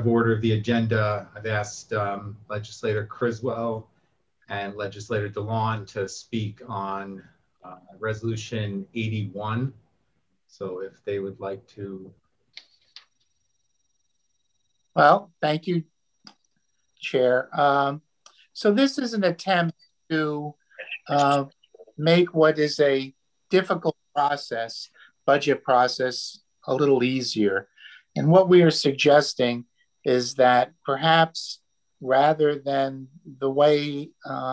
of order of the agenda, I've asked Legislator Criswell and Legislator DeLon to speak on Resolution 81. So if they would like to. Well, thank you, Chair. So this is an attempt to make what is a difficult process, budget process, a little easier. And what we are suggesting is that perhaps rather than the way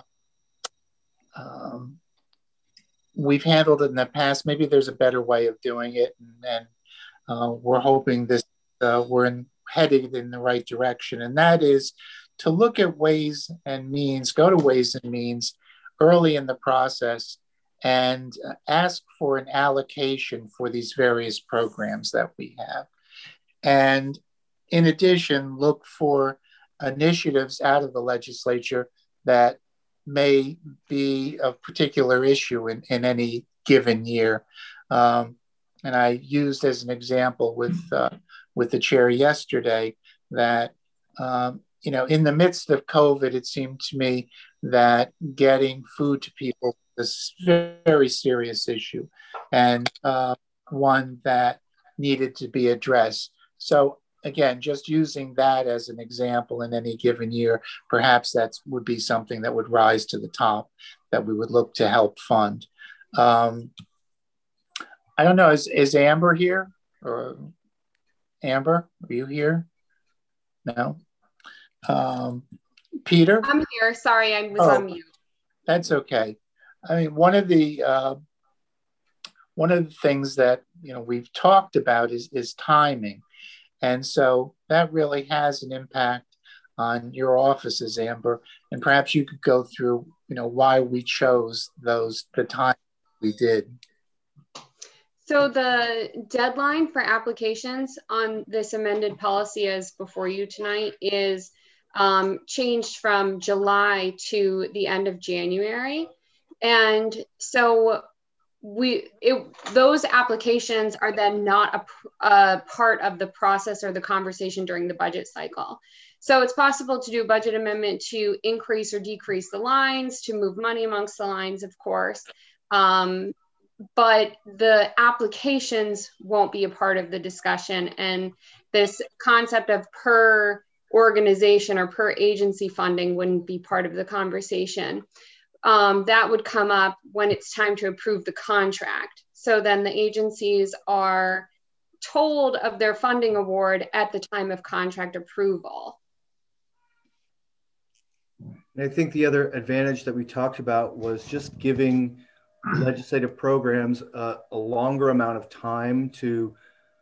we've handled it in the past, maybe there's a better way of doing it. And we're hoping this, we're headed in the right direction. And that is to look at ways and means, go to ways and means early in the process and ask for an allocation for these various programs that we have. And in addition, look for initiatives out of the legislature that may be of particular issue in any given year. And I used as an example with the chair yesterday that, you know, in the midst of COVID, it seemed to me that getting food to people is a very serious issue and one that needed to be addressed. So again, just using that as an example in any given year, perhaps that would be something that would rise to the top that we would look to help fund. I don't know, is Amber here? Or Amber, are you here? No. Peter? I'm here, sorry, I was on mute. That's okay. I mean, one of the things that, you know, we've talked about is timing. And so that really has an impact on your offices, Amber. And perhaps you could go through, you know, why we chose the time we did. So the deadline for applications on this amended policy as before you tonight is changed from July to the end of January. And so those applications are then not a part of the process or the conversation during the budget cycle. So it's possible to do a budget amendment to increase or decrease the lines, to move money amongst the lines, of course. But the applications won't be a part of the discussion. And this concept of per organization or per agency funding wouldn't be part of the conversation. That would come up when it's time to approve the contract. So then the agencies are told of their funding award at the time of contract approval. And I think the other advantage that we talked about was just giving legislative programs a longer amount of time to,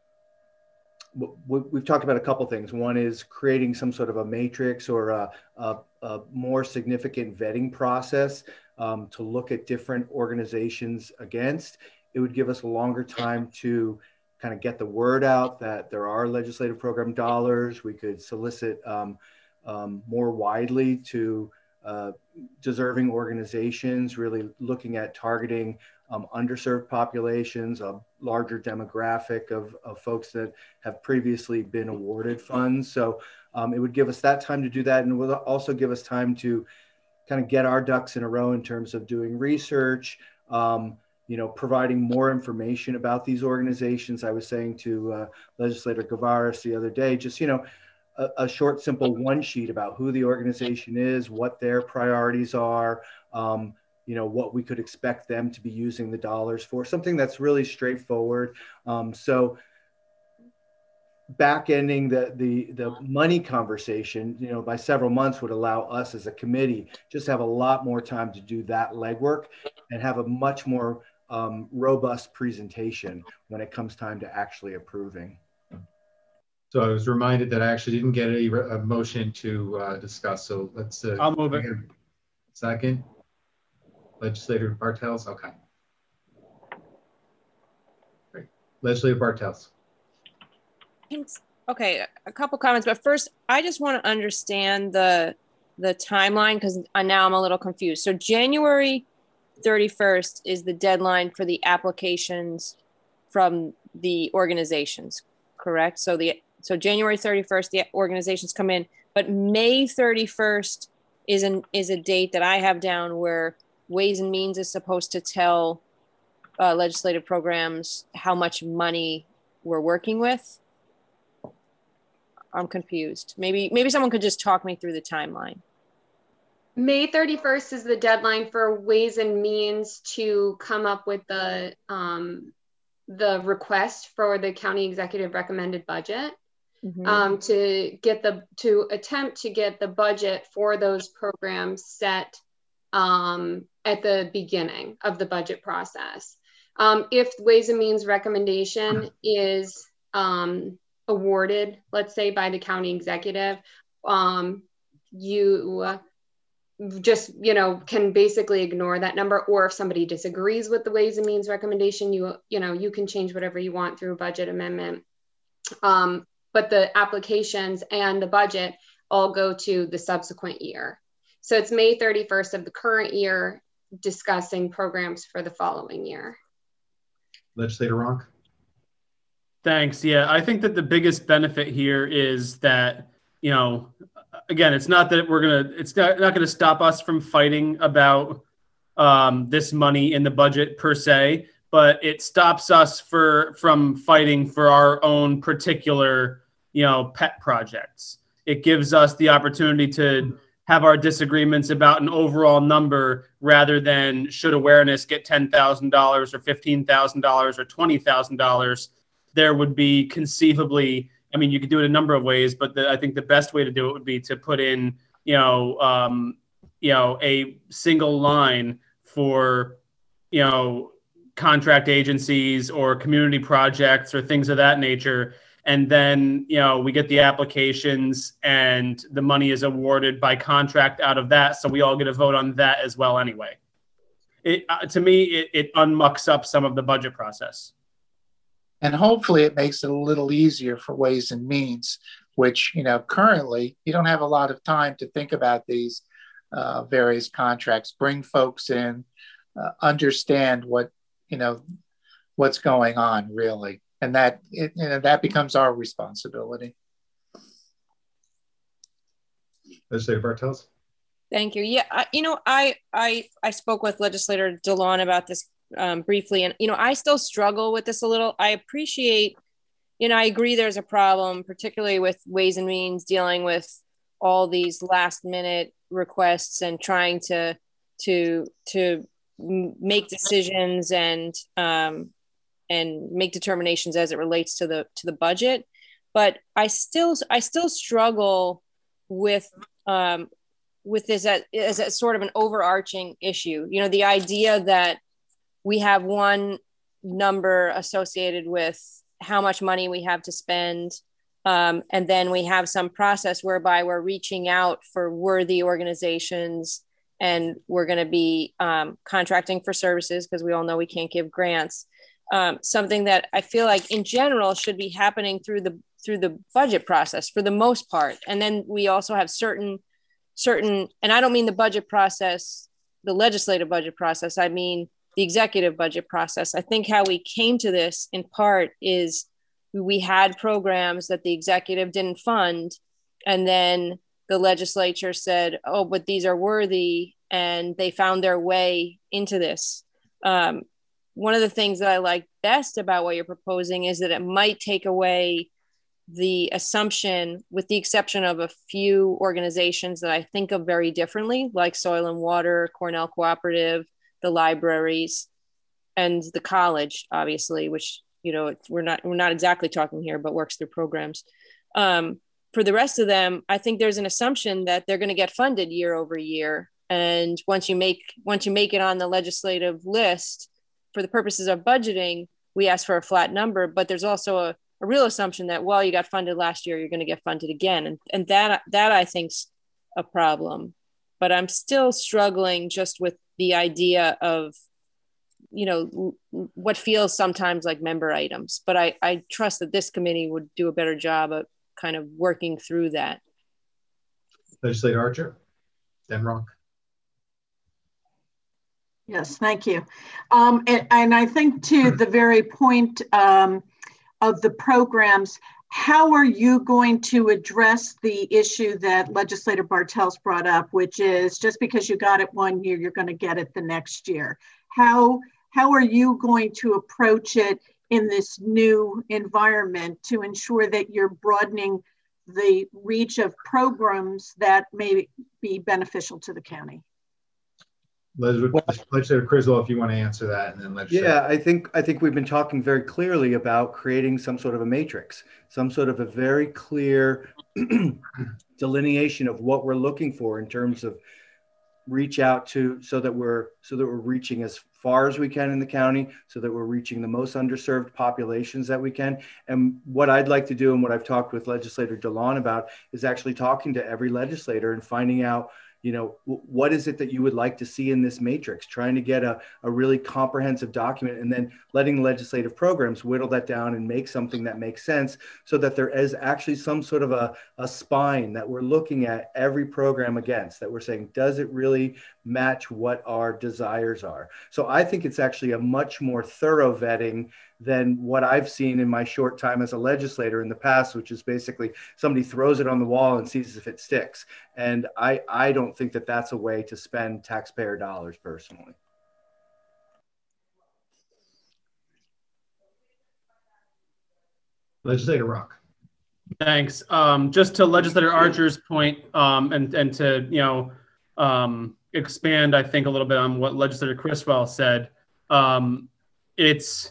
we've talked about a couple things. One is creating some sort of a matrix or a more significant vetting process to look at different organizations against. It would give us a longer time to kind of get the word out that there are legislative program dollars. We could solicit more widely to deserving organizations, really looking at targeting underserved populations, a larger demographic of folks that have previously been awarded funds. So it would give us that time to do that. And it would also give us time to kind of get our ducks in a row in terms of doing research, you know, providing more information about these organizations. I was saying to Legislator Gavaris the other day, just, you know, a short, simple one sheet about who the organization is, what their priorities are, you know, what we could expect them to be using the dollars for, something that's really straightforward. So back-ending the money conversation, you know, by several months would allow us as a committee just have a lot more time to do that legwork and have a much more robust presentation when it comes time to actually approving. So I was reminded that I actually didn't get a motion to discuss. So let's. I'll move it. Second. Legislator Bartels. Okay. Great. Legislator Bartels. Thanks. Okay, a couple comments, but first, I just want to understand the timeline because now I'm a little confused. So January 31st is the deadline for the applications from the organizations, correct? So the so January 31st, the organizations come in, but May 31st is a date that I have down where Ways and Means is supposed to tell legislative programs how much money we're working with. I'm confused. Maybe someone could just talk me through the timeline. May 31st is the deadline for Ways and Means to come up with the request for the county executive recommended budget. Mm-hmm. To attempt to get the budget for those programs set at the beginning of the budget process. If Ways and Means recommendation is awarded, let's say by the county executive, you just, can basically ignore that number. Or if somebody disagrees with the Ways and Means recommendation, you can change whatever you want through a budget amendment. But the applications and the budget all go to the subsequent year. So it's May 31st of the current year discussing programs for the following year. Legislator Ronk. Thanks. Yeah, I think that the biggest benefit here is that, again, it's not that it's not going to stop us from fighting about this money in the budget per se, but it stops us from fighting for our own particular, pet projects. It gives us the opportunity to have our disagreements about an overall number rather than should awareness get $10,000 or $15,000 or $20,000. There would be conceivably, you could do it a number of ways, but I think the best way to do it would be to put in, a single line for, contract agencies or community projects or things of that nature. And then, we get the applications and the money is awarded by contract out of that. So we all get a vote on that as well anyway. To me, it unmucks up some of the budget process. And hopefully it makes it a little easier for Ways and Means, which, currently you don't have a lot of time to think about these various contracts, bring folks in, understand what's going on really. And that becomes our responsibility. Legislator Bartels. Thank you. Yeah, I spoke with Legislator DeLon about this briefly, and I still struggle with this a little. I appreciate, I agree there's a problem, particularly with Ways and Means dealing with all these last minute requests and trying to make decisions and make determinations as it relates to the budget. But I still struggle with this as a sort of an overarching issue. The idea that we have one number associated with how much money we have to spend, and then we have some process whereby we're reaching out for worthy organizations, and we're going to be contracting for services because we all know we can't give grants. Something that I feel like in general should be happening through the budget process for the most part. And then we also have certain, and I don't mean the budget process, the legislative budget process, I mean the executive budget process. I think how we came to this in part is we had programs that the executive didn't fund, and then the legislature said, oh, but these are worthy, and they found their way into this. One of the things that I like best about what you're proposing is that it might take away the assumption, with the exception of a few organizations that I think of very differently, like Soil and Water, Cornell Cooperative, the libraries, and the college, obviously, which, we're not exactly talking here, but works through programs. For the rest of them, I think there's an assumption that they're going to get funded year over year. And once you make it on the legislative list, for the purposes of budgeting, we ask for a flat number, but there's also a real assumption that, well, you got funded last year, you're going to get funded again. And that I think's a problem. But I'm still struggling just with the idea of, what feels sometimes like member items. But I trust that this committee would do a better job of kind of working through that. Legislator Archer, then Ronk. Yes, thank you. And I think to the very point of the programs, how are you going to address the issue that Legislator Bartels brought up, which is just because you got it one year, you're going to get it the next year? How are you going to approach it in this new environment to ensure that you're broadening the reach of programs that may be beneficial to the county? Legislator Criswell, if you want to answer that, and then Yeah, I think we've been talking very clearly about creating some sort of a matrix, some sort of a very clear delineation of what we're looking for in terms of reach out to, so that we're reaching as far as we can in the county, so that we're reaching the most underserved populations that we can. And what I'd like to do, and what I've talked with Legislator DeLon about, is actually talking to every legislator and finding out, you know, what is it that you would like to see in this matrix, trying to get a really comprehensive document, and then letting legislative programs whittle that down and make something that makes sense, so that there is actually some sort of a spine that we're looking at every program against, that we're saying, does it really match what our desires are? So I think it's actually a much more thorough vetting than what I've seen in my short time as a legislator in the past, which is basically somebody throws it on the wall and sees if it sticks. And I don't think that that's a way to spend taxpayer dollars personally. Legislator Rock. Thanks. Just to Legislator Archer's point, and to, expand, I think, a little bit on what Legislator Criswell said. It's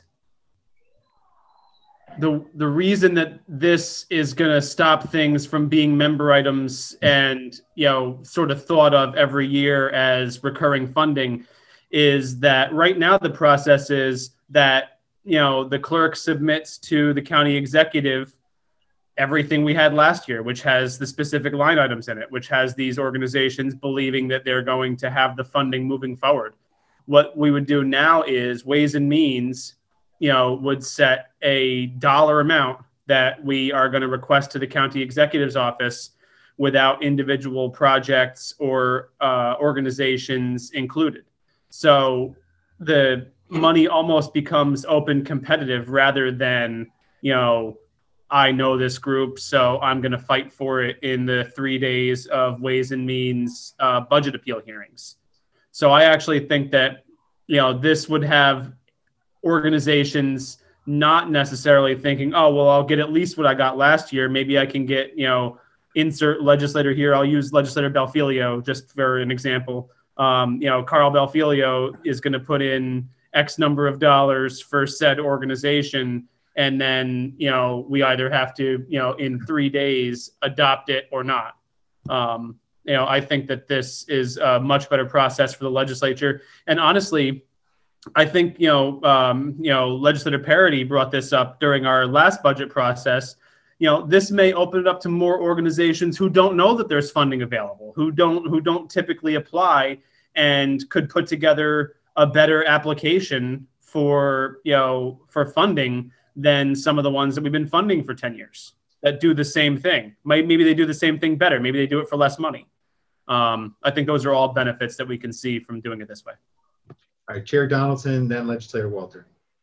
the reason that this is going to stop things from being member items and, sort of thought of every year as recurring funding is that right now the process is that, the clerk submits to the county executive everything we had last year, which has the specific line items in it, which has these organizations believing that they're going to have the funding moving forward. What we would do now is Ways and Means, would set a dollar amount that we are going to request to the county executive's office without individual projects or organizations included. So the money almost becomes open competitive rather than, I know this group, so I'm going to fight for it in the 3 days of Ways and Means budget appeal hearings. So I actually think that, this would have organizations not necessarily thinking, oh, well, I'll get at least what I got last year. Maybe I can get, insert legislator here. I'll use Legislator Belfilio just for an example. Carl Belfilio is going to put in X number of dollars for said organization. And then, we either have to, in 3 days, adopt it or not. I think that this is a much better process for the legislature. And honestly, I think, Legislator Parity brought this up during our last budget process. This may open it up to more organizations who don't know that there's funding available, who don't typically apply, and could put together a better application for funding than some of the ones that we've been funding for 10 years that do the same thing. Maybe they do the same thing better. Maybe they do it for less money. I think those are all benefits that we can see from doing it this way. All right, Chair Donaldson, then Legislator Walter.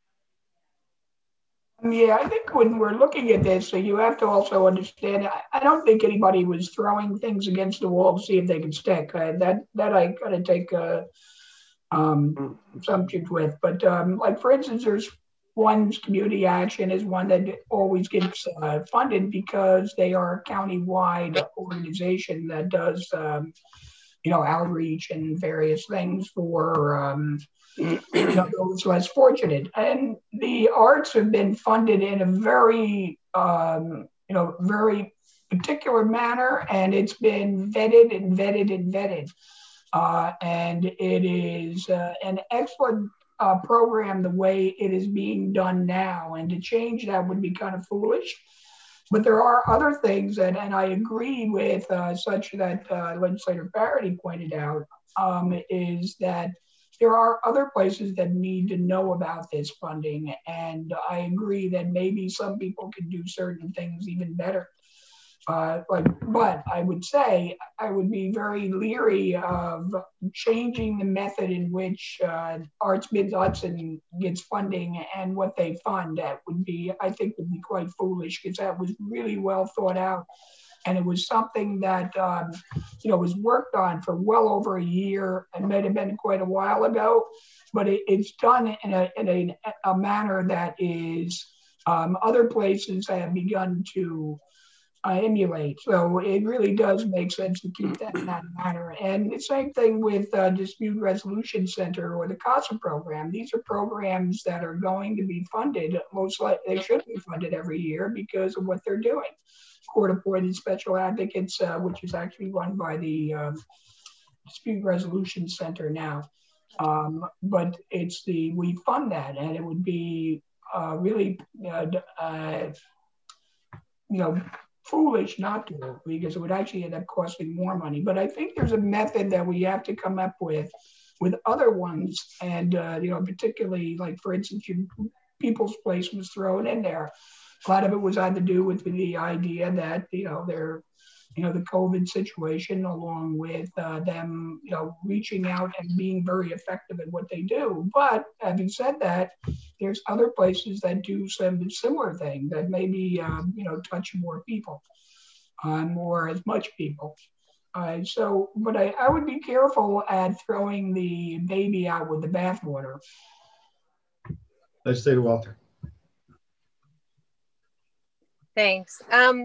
Yeah, I think when we're looking at this, so you have to also understand, I don't think anybody was throwing things against the wall to see if they could stick. That I gotta take assumptions with. But like, for instance, there's one's community action is one that always gets funded because they are a county-wide organization that does, outreach and various things for those less fortunate. And the arts have been funded in a very, very particular manner, and it's been vetted and vetted and vetted. And it is an excellent program the way it is being done now, and to change that would be kind of foolish. But there are other things that, and I agree with such that Legislator Parity pointed out, is that there are other places that need to know about this funding, and I agree that maybe some people can do certain things even better. But I would say I would be very leery of changing the method in which Arts Bids Hudson gets funding and what they fund. That would be, I think, would be quite foolish, because that was really well thought out. And it was something that, was worked on for well over a year, and might have been quite a while ago, but it's done in a manner that is other places have begun to emulate. So it really does make sense to keep that in that manner. And the same thing with Dispute Resolution Center or the CASA program. These are programs that are going to be funded, most likely they should be funded every year because of what they're doing. Court-appointed special advocates, which is actually run by the Dispute Resolution Center now. But we fund that, and it would be really, foolish not to, because it would actually end up costing more money. But I think there's a method that we have to come up with other ones, and particularly, like, for instance, People's Place was thrown in there. A lot of it was had to do with the idea that the COVID situation, along with them reaching out and being very effective at what they do. But having said that, there's other places that do some similar thing that maybe touch more people, or as much people. But I would be careful at throwing the baby out with the bathwater. Legislator Walter. Thanks.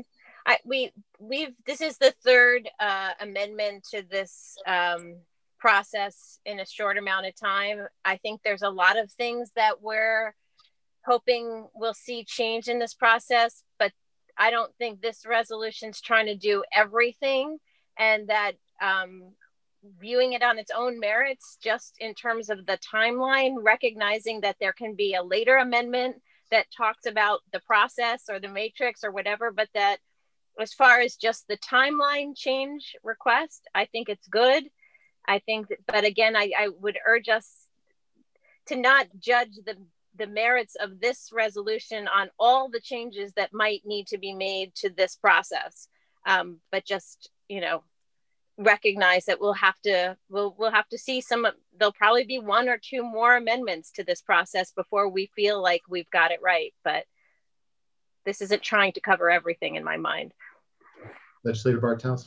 This is the third amendment to this process in a short amount of time. I think there's a lot of things that we're hoping we'll see change in this process, but I don't think this resolution's trying to do everything, and that viewing it on its own merits, just in terms of the timeline, recognizing that there can be a later amendment that talks about the process or the matrix or whatever, but that as far as just the timeline change request, I think it's good. But again, I would urge us to not judge the merits of this resolution on all the changes that might need to be made to this process, but just, recognize that we'll have to see there'll probably be one or two more amendments to this process before we feel like we've got it right. But this isn't trying to cover everything in my mind. Legislator Bartels.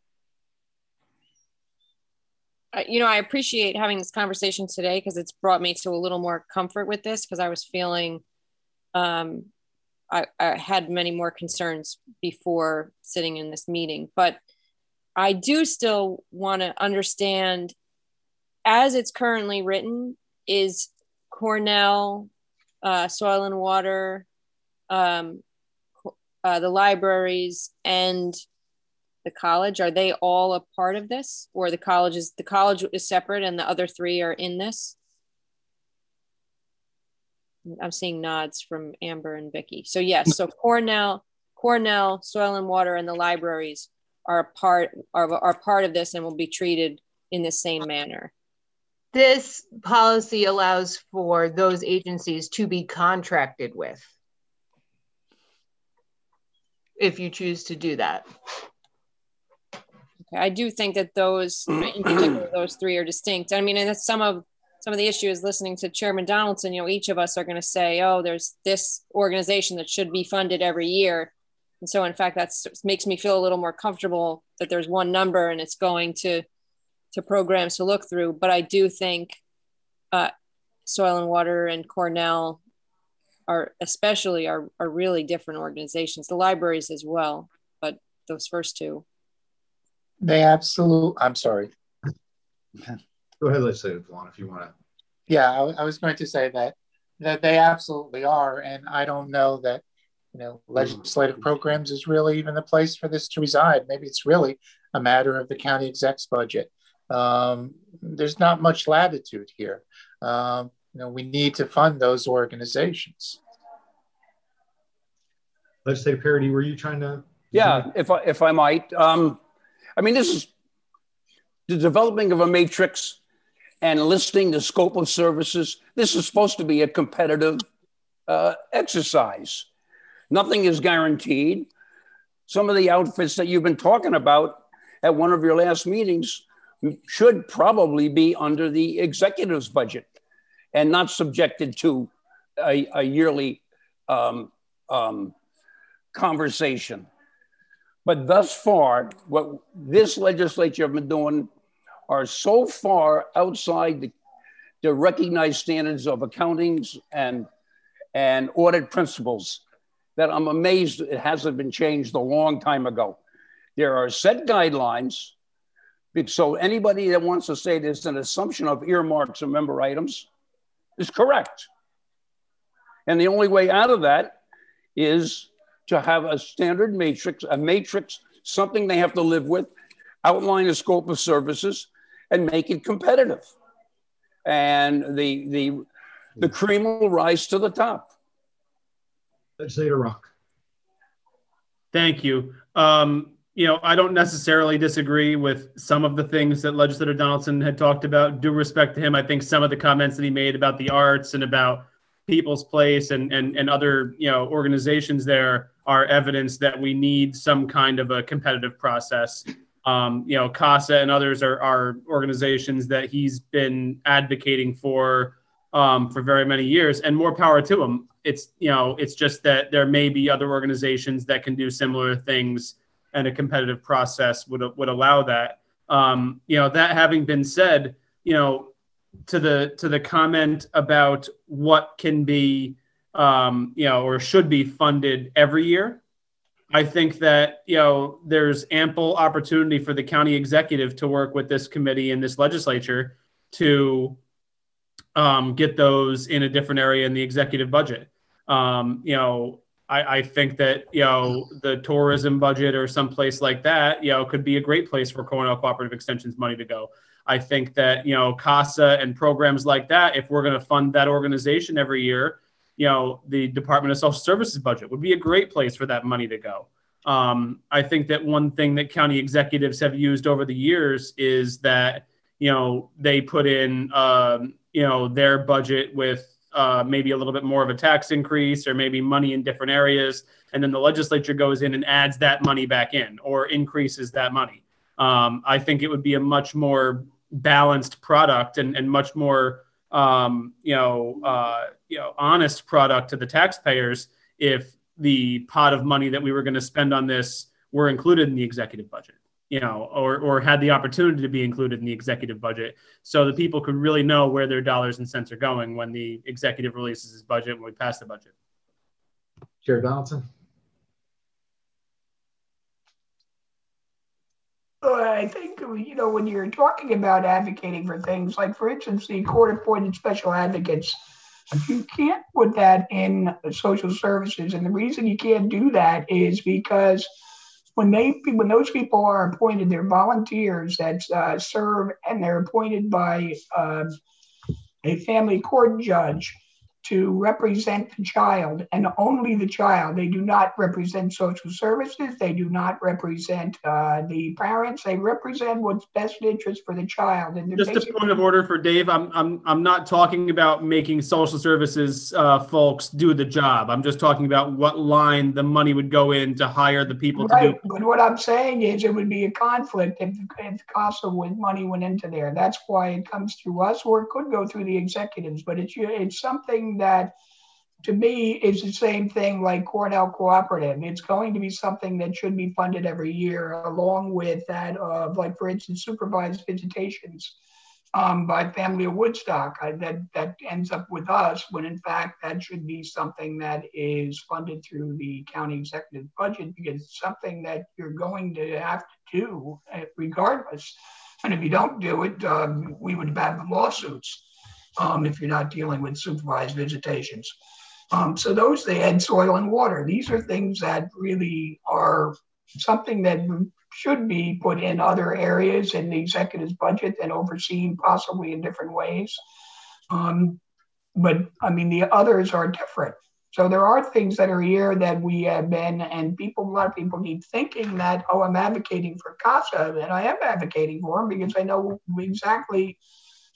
I appreciate having this conversation today, because it's brought me to a little more comfort with this, because I was feeling I had many more concerns before sitting in this meeting. But I do still want to understand, as it's currently written, is Cornell, Soil and Water, the libraries, and the college, are they all a part of this, or the college is separate and the other three are in this? I'm seeing nods from Amber and Vicky. So yes, so Cornell, Soil and Water, and the libraries are part of this and will be treated in the same manner. This policy allows for those agencies to be contracted with, if you choose to do that. Okay, I do think that those, in particular, those three are distinct. I mean, and that's some of the issues listening to Chairman Donaldson. Each of us are going to say, oh, there's this organization that should be funded every year. And so, in fact, that makes me feel a little more comfortable that there's one number and it's going to programs to look through. But I do think Soil and Water and Cornell are really different organizations. The libraries as well, but those first two. I'm sorry. Go ahead, Legislator Vaughn, if you want to. Yeah, I was going to say that they absolutely are. And I don't know that legislative programs is really even the place for this to reside. Maybe it's really a matter of the county exec's budget. There's not much latitude here. We need to fund those organizations. Legislator Parody, were you trying to? Yeah, if I might. This is the developing of a matrix and listing the scope of services. This is supposed to be a competitive exercise. Nothing is guaranteed. some of the outfits that you've been talking about at one of your last meetings should probably be under the executive's budget and not subjected to a yearly conversation. But thus far, what this legislature have been doing are so far outside the recognized standards of accountings and audit principles that I'm amazed it hasn't been changed a long time ago. There are set guidelines. So anybody that wants to say there's an assumption of earmarks or member items is correct. And the only way out of that is to have a standard matrix, something they have to live with, outline a scope of services, and make it competitive. And the cream will rise to the top. Legislator Rock. Thank you. I don't necessarily disagree with some of the things that Legislator Donaldson had talked about. Due respect to him, I think some of the comments that he made about the arts and about People's Place and other organizations there are evidence that we need some kind of a competitive process. CASA and others are organizations that he's been advocating for very many years, and more power to him. It's just that there may be other organizations that can do similar things, and a competitive process would allow that. That having been said, to the comment about what can be, or should be funded every year, I think that, there's ample opportunity for the county executive to work with this committee and this legislature to get those in a different area in the executive budget. I think that, the tourism budget or someplace like that, could be a great place for Cornell Cooperative Extension's money to go. I think that, CASA and programs like that, if we're going to fund that organization every year, the Department of Social Services budget would be a great place for that money to go. I think that one thing that county executives have used over the years is that, they put in, their budget with maybe a little bit more of a tax increase or maybe money in different areas. And then the legislature goes in and adds that money back in or increases that money. I think it would be a much more balanced product and much more, honest product to the taxpayers if the pot of money that we were going to spend on this were included in the executive budget, or had the opportunity to be included in the executive budget, so that people could really know where their dollars and cents are going when the executive releases his budget, when we pass the budget. Chair Donaldson. I think, when you're talking about advocating for things, like, for instance, the court-appointed special advocates, you can't put that in social services. And the reason you can't do that is because when those people are appointed, they're volunteers that serve, and they're appointed by a family court judge to represent the child and only the child. They do not represent social services. They do not represent the parents. They represent what's best interest for the child. And just a point of order for Dave. I'm not talking about making social services folks do the job. I'm just talking about what line the money would go in to hire the people to do. But what I'm saying is it would be a conflict if CASA money went into there. That's why it comes through us, or it could go through the executives. But it's something that, to me, is the same thing like Cornell Cooperative. It's going to be something that should be funded every year, along with that of, like, for instance, supervised visitations by Family of Woodstock. That ends up with us, when in fact that should be something that is funded through the county executive budget, because it's something that you're going to have to do regardless. And if you don't do it, we would have lawsuits. If you're not dealing with supervised visitations. So those, they add soil and water. These are things that really are something that should be put in other areas in the executive's budget and overseen possibly in different ways. But I mean, the others are different. So there are things that are here that we have been, and a lot of people keep thinking that, I'm advocating for CASA, and I am advocating for them because I know exactly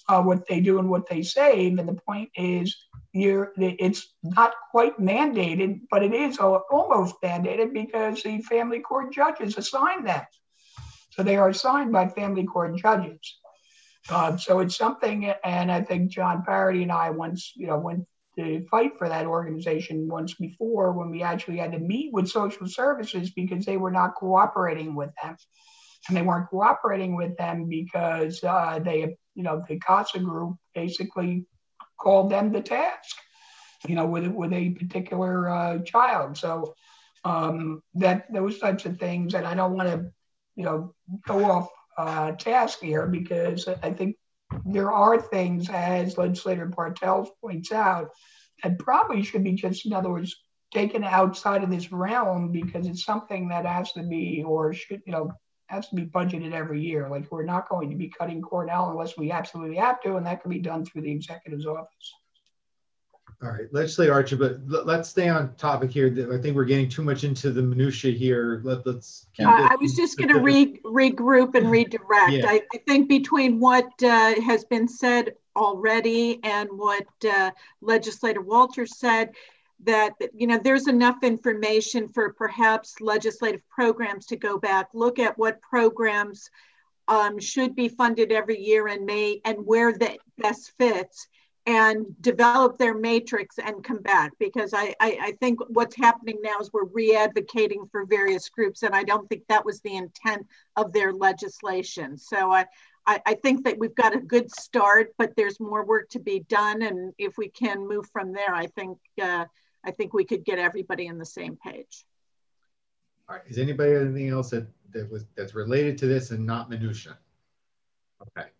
what they do and what they save. And the point is, it's not quite mandated, but it is almost mandated because the family court judges assign them. So they are assigned by family court judges. So it's something, and I think John Parody and I once, went to fight for that organization once before when we actually had to meet with social services because they were not cooperating with them. And they weren't cooperating with them because the CASA group basically called them to task, with a particular child. So that those types of things, and I don't want to, go off task here because I think there are things, as legislator Bartels points out, that probably should be just, in other words, taken outside of this realm because it's something that has to be, or should, has to be budgeted every year. Like, we're not going to be cutting Cornell unless we absolutely have to, and that can be done through the executive's office. All right, Legislator Archer, but let's stay on topic here. I think we're getting too much into the minutia here. Let's. I was just going to regroup and redirect. Yeah. I think between what has been said already and what Legislator Walters said, that there's enough information for perhaps legislative programs to go back, look at what programs should be funded every year and where that best fits, and develop their matrix and come back. Because I think what's happening now is we're re-advocating for various groups, and I don't think that was the intent of their legislation. So I think that we've got a good start, but there's more work to be done. And if we can move from there, I think we could get everybody on the same page. All right. Is anybody anything else that's related to this and not minutia? Okay.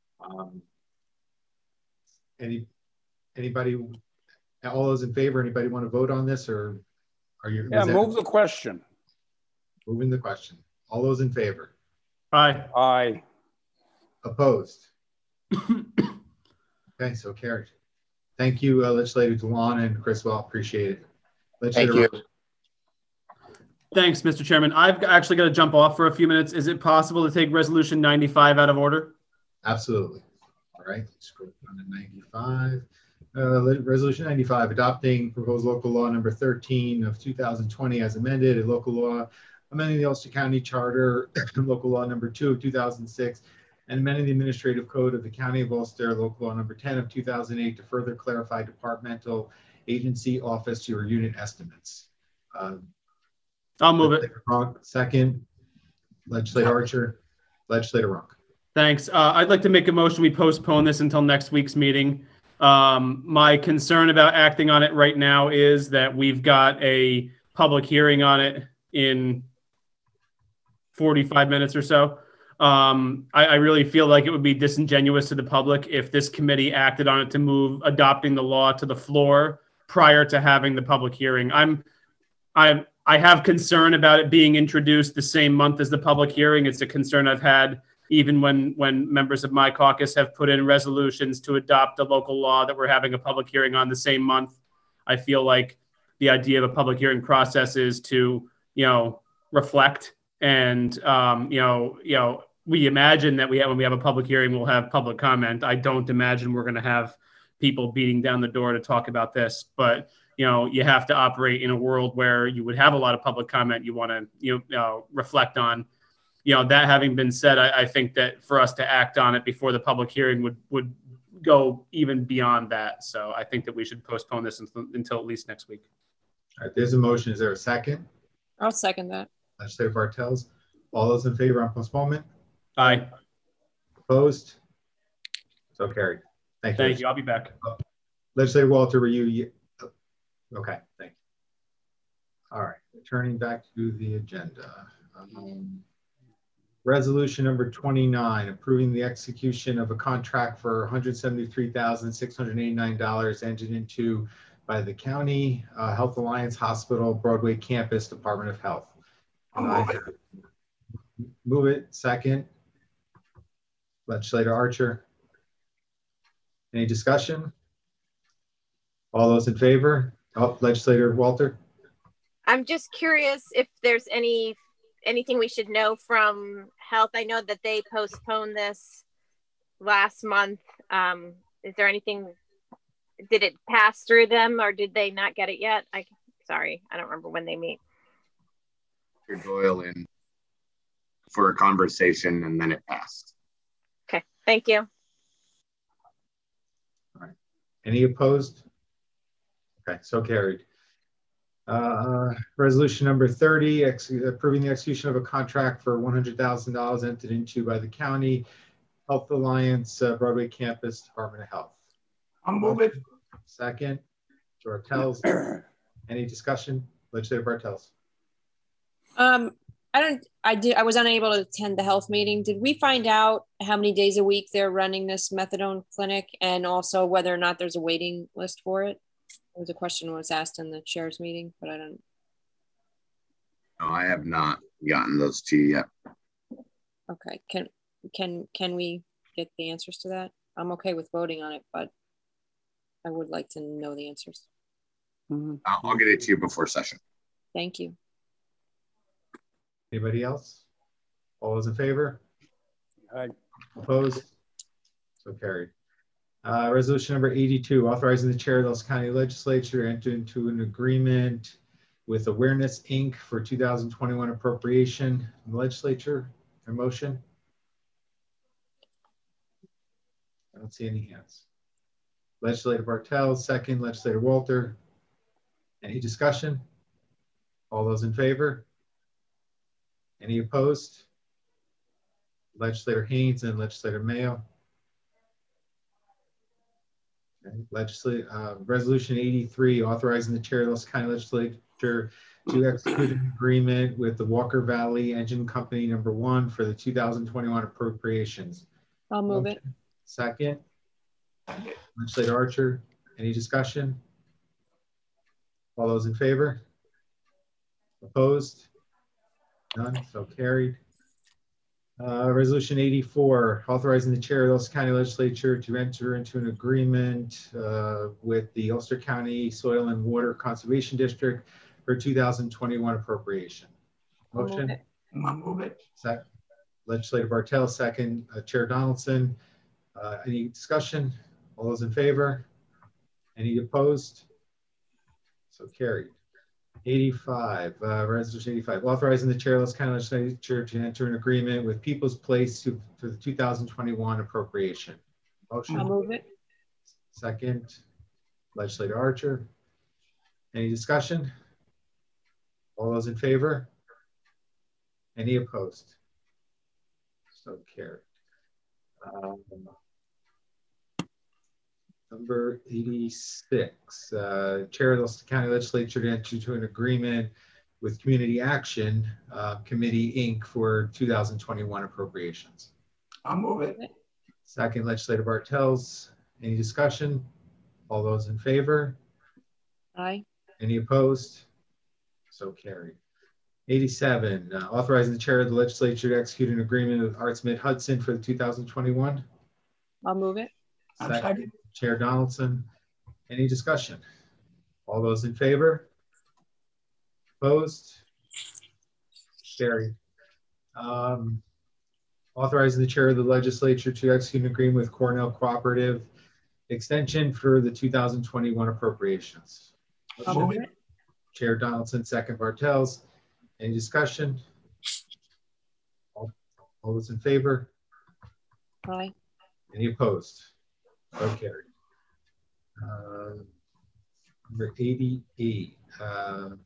Anybody? All those in favor? Anybody want to vote on this, or are you? Yeah, move the question. Moving the question. All those in favor? Aye. Aye. Opposed? Okay, so carried. Thank you, Legislator DeLon and Criswell. Appreciate it. Thank you. Thanks, Mr. Chairman. I've actually got to jump off for a few minutes. Is it possible to take Resolution 95 out of order? Absolutely. All right, scroll down to 95. Resolution 95, adopting proposed local law number 13 of 2020 as amended, a local law amending the Ulster County Charter, local law number 2 of 2006, and amending the administrative code of the County of Ulster, local law number 10 of 2008, to further clarify departmental, agency, office, or unit estimates. I'll move it. Second, Legislator Archer. Legislator Runk. Thanks. I'd like to make a motion we postpone this until next week's meeting. My concern about acting on it right now is that we've got a public hearing on it in 45 minutes or so. I really feel like it would be disingenuous to the public if this committee acted on it to move adopting the law to the floor prior to having the public hearing. I have concern about it being introduced the same month as the public hearing. It's a concern I've had even when members of my caucus have put in resolutions to adopt a local law that we're having a public hearing on the same month. I feel like the idea of a public hearing process is to, reflect and, we imagine that when we have a public hearing, we'll have public comment. I don't imagine we're going to have people beating down the door to talk about this, but you have to operate in a world where you would have a lot of public comment you want to, reflect on. That having been said, I think that for us to act on it before the public hearing would go even beyond that. So I think that we should postpone this until at least next week. All right, there's a motion. Is there a second? I'll second that. Legislator Bartels. All those in favor on postponement? Aye. Opposed? So carried. Thank you. Thank you. I'll be back. Legislator Walter, were you? Okay, thank you. All right, turning back to the agenda. Resolution number 29, approving the execution of a contract for $173,689 entered into by the County Health Alliance Hospital Broadway Campus Department of Health. Move it. Second. Legislator Archer. Any discussion? All those in favor? Oh, Legislator Walter. I'm just curious if there's anything we should know from health. I know that they postponed this last month. Is there anything, did it pass through them or did they not get it yet? Sorry, I don't remember when they meet. Doyle in for a conversation and then it passed. Okay, thank you. All right. Any opposed? Okay, so carried. Resolution number 30, approving the execution of a contract for $100,000 entered into by the county Health Alliance Broadway Campus Department of Health. I'll move it. Second, Bartels. Any discussion? Legislator Bartels. I was unable to attend the health meeting. Did we find out how many days a week they're running this methadone clinic, and also whether or not there's a waiting list for it? It was a question was asked in the chair's meeting, but I don't. No, I have not gotten those to you yet. Okay, can we get the answers to that? I'm okay with voting on it, but I would like to know the answers. I'll get it to you before session. Thank you. Anybody else? All those in favor? Aye. Opposed? So carried. Resolution number 82, authorizing the chair of the Dulles County Legislature to enter into an agreement with Awareness Inc. for 2021 appropriation in the legislature. A motion? I don't see any hands. Legislator Bartels, second. Legislator Walter. Any discussion? All those in favor? Any opposed? Legislator Haynes and Legislator Mayo. Okay. Resolution 83, authorizing the chair of the Dulles County Legislature to execute an agreement with the Walker Valley Engine Company No. 1 for the 2021 appropriations. I'll move it. Second. Legislator Archer. Any discussion? All those in favor? Opposed? None, so carried. Resolution 84, authorizing the chair of the Ulster County Legislature to enter into an agreement with the Ulster County Soil and Water Conservation District for 2021 appropriation. Motion? I'll move it. Second. Legislator Bartels, second. Chair Donaldson. Any discussion? All those in favor? Any opposed? So carried. 85, resolution 85, authorizing the chair of the County Legislature to enter an agreement with People's Place for the 2021 appropriation. Motion. I'll move it. Second. Legislator Archer. Any discussion? All those in favor? Any opposed? So carried. Number 86, chair of the County Legislature to enter into an agreement with Community Action Committee, Inc. for 2021 appropriations. I'll move it. Second, Legislator Bartels. Any discussion? All those in favor? Aye. Any opposed? So carried. 87, authorizing the chair of the legislature to execute an agreement with Arts Mid Hudson for the 2021. I'll move it. Second. Chair Donaldson. Any discussion? All those in favor? Opposed? Carried. Authorizing the chair of the legislature to execute an agreement with Cornell Cooperative Extension for the 2021 appropriations. I'll move it. Chair Donaldson, second. Bartels. Any discussion? All those in favor? Aye. Any opposed? So carried. Number 88. Here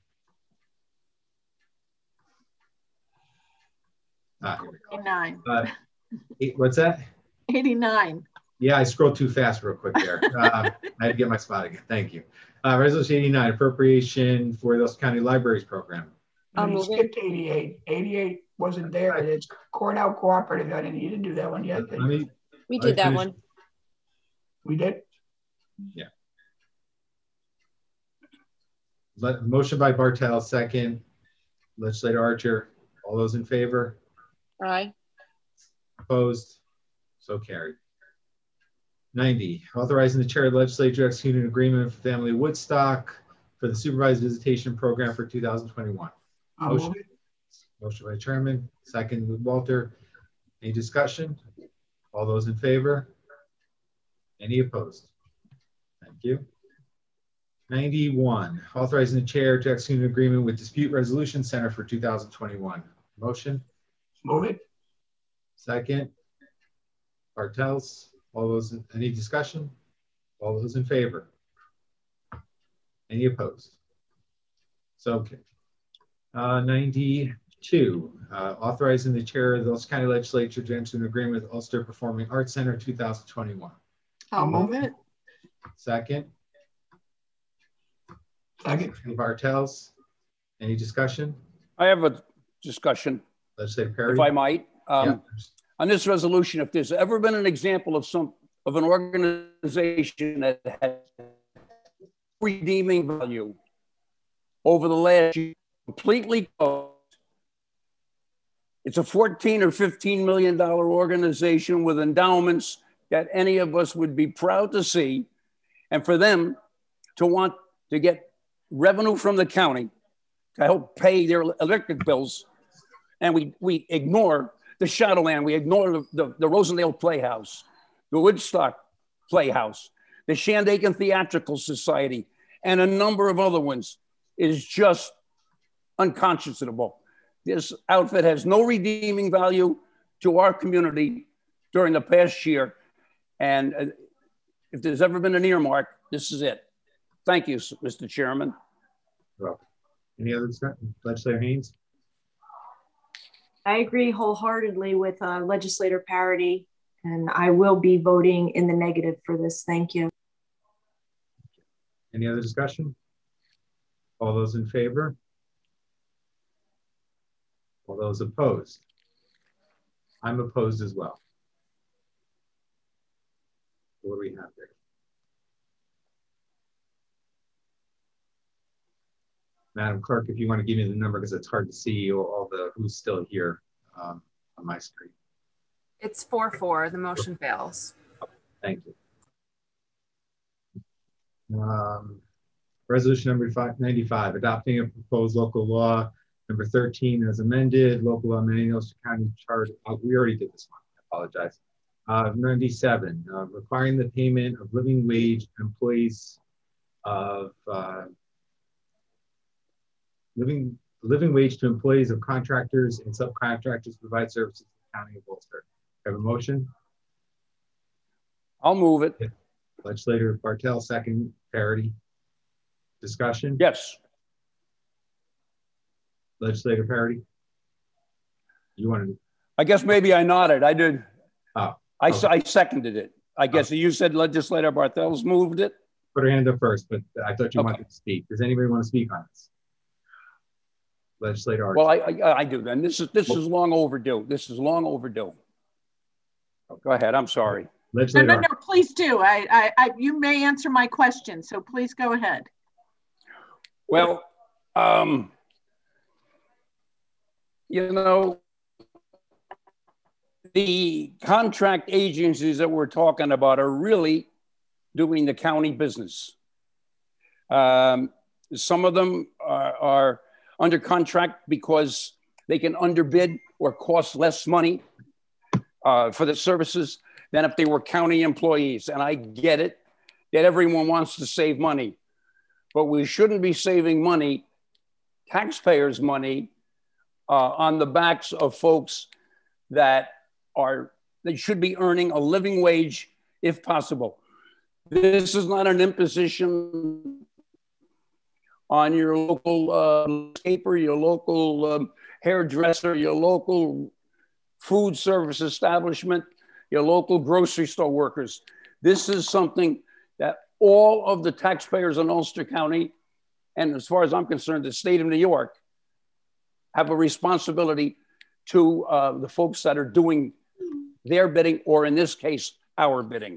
we go. 89. What's that? 89. Yeah, I scrolled too fast real quick there. I had to get my spot again. Thank you. Resolution 89, appropriation for the Ulster County Libraries Program. I'll You move it. skipped 88. 88 wasn't there. It's Cornell Cooperative. I didn't need to do that one yet. We did that one. We did? Yeah. Motion by Bartels, second. Legislator Archer. All those in favor? Aye. Opposed? So carried. 90, authorizing the chair of the legislature to execute an agreement with Family Woodstock for the supervised visitation program for 2021. Motion. Motion by Chairman, second with Walter. Any discussion? All those in favor? Any opposed? Thank you. 91, authorizing the chair to execute an agreement with Dispute Resolution Center for 2021. Motion? Move it. Second. Bartels. All those, any discussion? All those in favor? Any opposed? So, okay. 92, authorizing the chair of the Ulster County Legislature to enter an agreement with Ulster Performing Arts Center 2021. I'll move it. Second. Second. Bartels. Any discussion? I have a discussion, Legislator Perry. if I might. Yeah. On this resolution, if there's ever been an example of an organization that has redeeming value over the last year, completely closed. It's a $14 or $15 million organization with endowments that any of us would be proud to see, and for them to want to get revenue from the county to help pay their electric bills, and we ignore the Shadowland, we ignore the Rosendale Playhouse, the Woodstock Playhouse, the Shandaken Theatrical Society, and a number of other ones, is just unconscionable. This outfit has no redeeming value to our community during the past year. And if there's ever been an earmark, this is it. Thank you, Mr. Chairman. Well, any other discussion? Legislator Haynes? I agree wholeheartedly with Legislator Parity, and I will be voting in the negative for this. Thank you. Any other discussion? All those in favor? All those opposed? I'm opposed as well. What do we have there? Madam Clerk, if you want to give me the number, because it's hard to see all the who's still here on my screen. It's 4-4. The motion fails. Thank you. Resolution number 595, adopting a proposed local law number 13 as amended, local law amending Ulster County Charter. We already did this one. I apologize. 97, requiring the payment of living wage employees of living wage to employees of contractors and subcontractors provide services to the County of Ulster. Have a motion? I'll move it. Legislator Bartel, second. Parity. Discussion? Yes. Legislator Parity? You wanted to? I guess maybe I nodded. I did. Oh. I seconded it. I guess you said Legislator Bartels moved it. Put her hand up first, but I thought you wanted to speak. Does anybody want to speak on this? Legislator Archer. Well, I do then. This is long overdue. This is long overdue. Go ahead. I'm sorry. No, please do. You may answer my question, so please go ahead. Well, you know, the contract agencies that we're talking about are really doing the county business. Some of them are under contract because they can underbid or cost less money for the services than if they were county employees. And I get it that everyone wants to save money, but we shouldn't be saving money, taxpayers' money, on the backs of folks that they should be earning a living wage if possible. This is not an imposition on your local landscaper, your local hairdresser, your local food service establishment, your local grocery store workers. This is something that all of the taxpayers in Ulster County, and as far as I'm concerned, the state of New York, have a responsibility to the folks that are doing their bidding, or in this case, our bidding.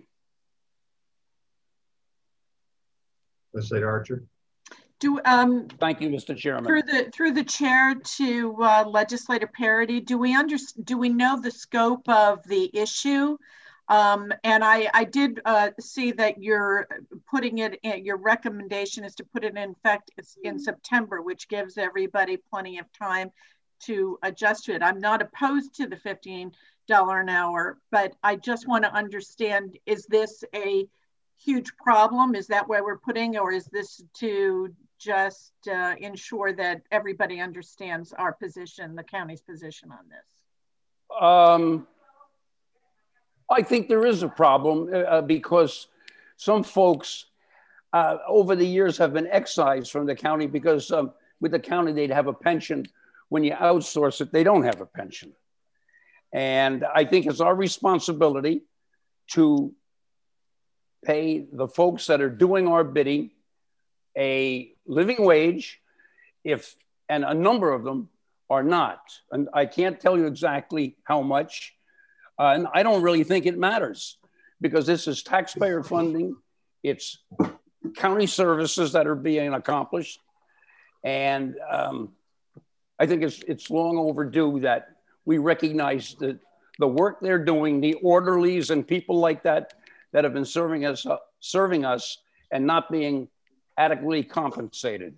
Legislator Archer. Thank you, Mr. Chairman. Through the chair to Legislator Parity, do we know the scope of the issue? And I did see that you're putting it in, your recommendation is to put it in effect in September, which gives everybody plenty of time to adjust to it. I'm not opposed to the $15 an hour, but I just want to understand, is this a huge problem? Is that why we're putting, or is this to just ensure that everybody understands our position, the county's position on this? I think there is a problem because some folks over the years have been excised from the county because with the county, they'd have a pension. When you outsource it, they don't have a pension. And I think it's our responsibility to pay the folks that are doing our bidding a living wage, and a number of them are not. And I can't tell you exactly how much, and I don't really think it matters because this is taxpayer funding. It's county services that are being accomplished. And I think it's long overdue that we recognize the work they're doing, the orderlies and people like that have been serving us and not being adequately compensated.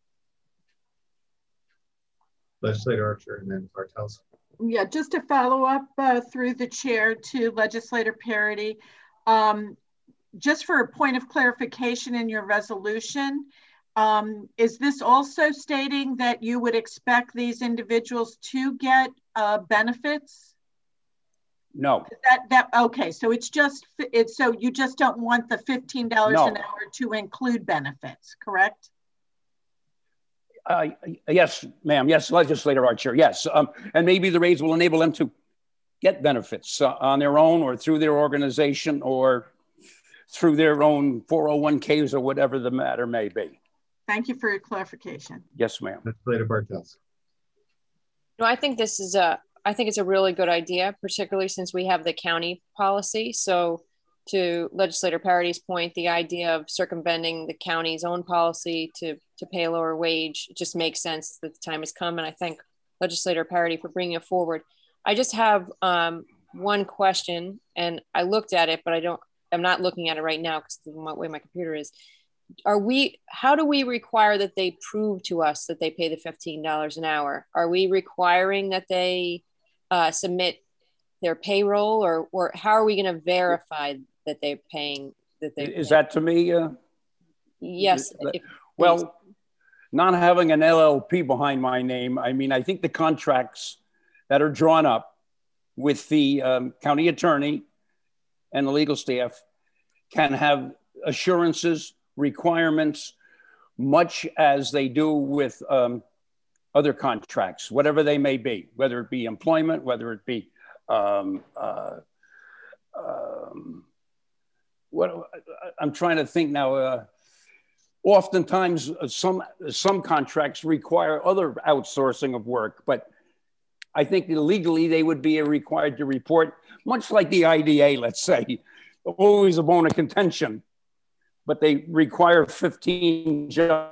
Legislator Archer and then Bartels. Yeah, just to follow up through the chair to Legislator Parity, just for a point of clarification in your resolution, is this also stating that you would expect these individuals to get benefits? No. Okay, so so you just don't want the $15 an hour to include benefits, correct? Yes, ma'am. Yes, Legislator Archer. Yes, and maybe the raise will enable them to get benefits on their own or through their organization or through their own 401ks or whatever the matter may be. Thank you for your clarification. Yes, ma'am. Legislator Bartels. No, I think this is I think it's a really good idea, particularly since we have the county policy. So to Legislator Parity's point, the idea of circumventing the county's own policy to pay a lower wage, it just makes sense that the time has come. And I thank Legislator Parity for bringing it forward. I just have one question, and I looked at it, but I'm not looking at it right now because of the way my computer is. How do we require that they prove to us that they pay the $15 an hour? Are we requiring that they submit their payroll, or how are we going to verify that they're paying? Is that to me? Yes. Well, not having an LLP behind my name, I mean, I think the contracts that are drawn up with the county attorney and the legal staff can have assurances, requirements, much as they do with other contracts, whatever they may be, whether it be employment, whether it be what I'm trying to think now. Oftentimes, some contracts require other outsourcing of work, but I think legally they would be required to report, much like the IDA, let's say, always a bone of contention, but they require 15 jobs.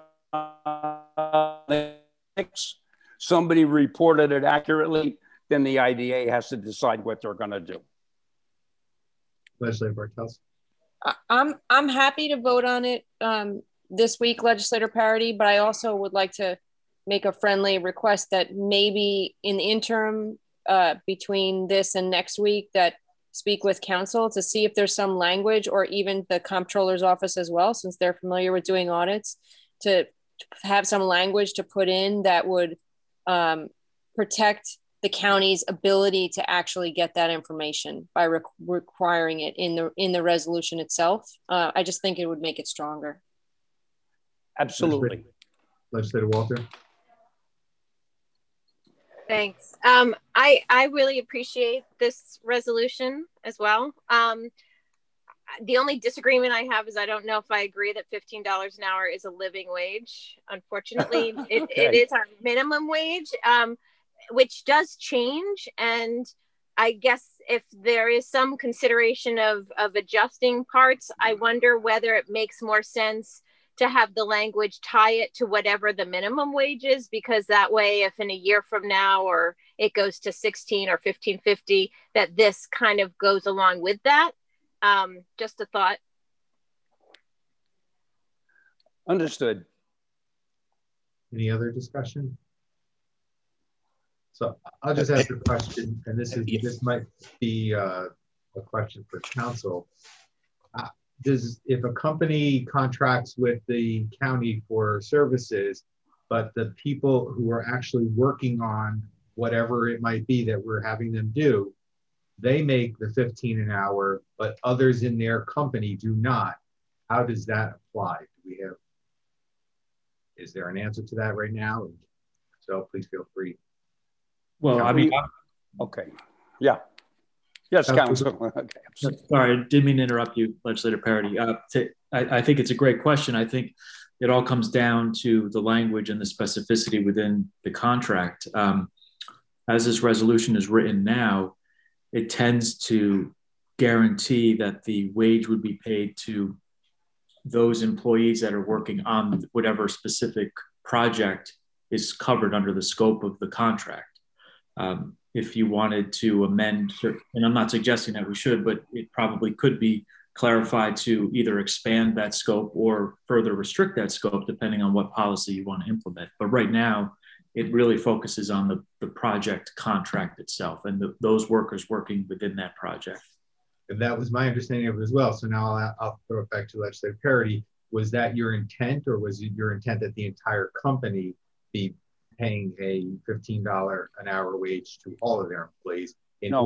Somebody reported it accurately, then the IDA has to decide what they're going to do. Legislator Bartels. I'm happy to vote on it this week, Legislator Parity, but I also would like to make a friendly request that maybe in the interim between this and next week that speak with council to see if there's some language, or even the comptroller's office as well, since they're familiar with doing audits, to have some language to put in that would protect the county's ability to actually get that information by requiring it in the resolution itself. I just think it would make it stronger. Absolutely. Legislator Walter. Thanks. I really appreciate this resolution as well. The only disagreement I have is I don't know if I agree that $15 an hour is a living wage. Unfortunately, it is our minimum wage, which does change. And I guess if there is some consideration of adjusting parts, I wonder whether it makes more sense to have the language tie it to whatever the minimum wage is, because that way, if in a year from now, or it goes to 16 or 15.50, that this kind of goes along with that. Just a thought. Understood. Any other discussion? So I'll just ask a question, and this might be a question for council. If a company contracts with the county for services, but the people who are actually working on whatever it might be that we're having them do, they make the 15 an hour, but others in their company do not, how does that apply? Is there an answer to that right now? So please feel free. Well, I mean, okay. Yeah. Yes, Council. Okay. Sorry, I didn't mean to interrupt you, Legislator Parity. I think it's a great question. I think it all comes down to the language and the specificity within the contract. As this resolution is written now, it tends to guarantee that the wage would be paid to those employees that are working on whatever specific project is covered under the scope of the contract. If you wanted to amend, and I'm not suggesting that we should, but it probably could be clarified to either expand that scope or further restrict that scope, depending on what policy you want to implement. But right now, it really focuses on the project contract itself and those workers working within that project. And that was my understanding of it as well. So now I'll throw it back to Legislative Parity. Was that your intent, or was it your intent that the entire company be paying a $15 an hour wage to all of their employees?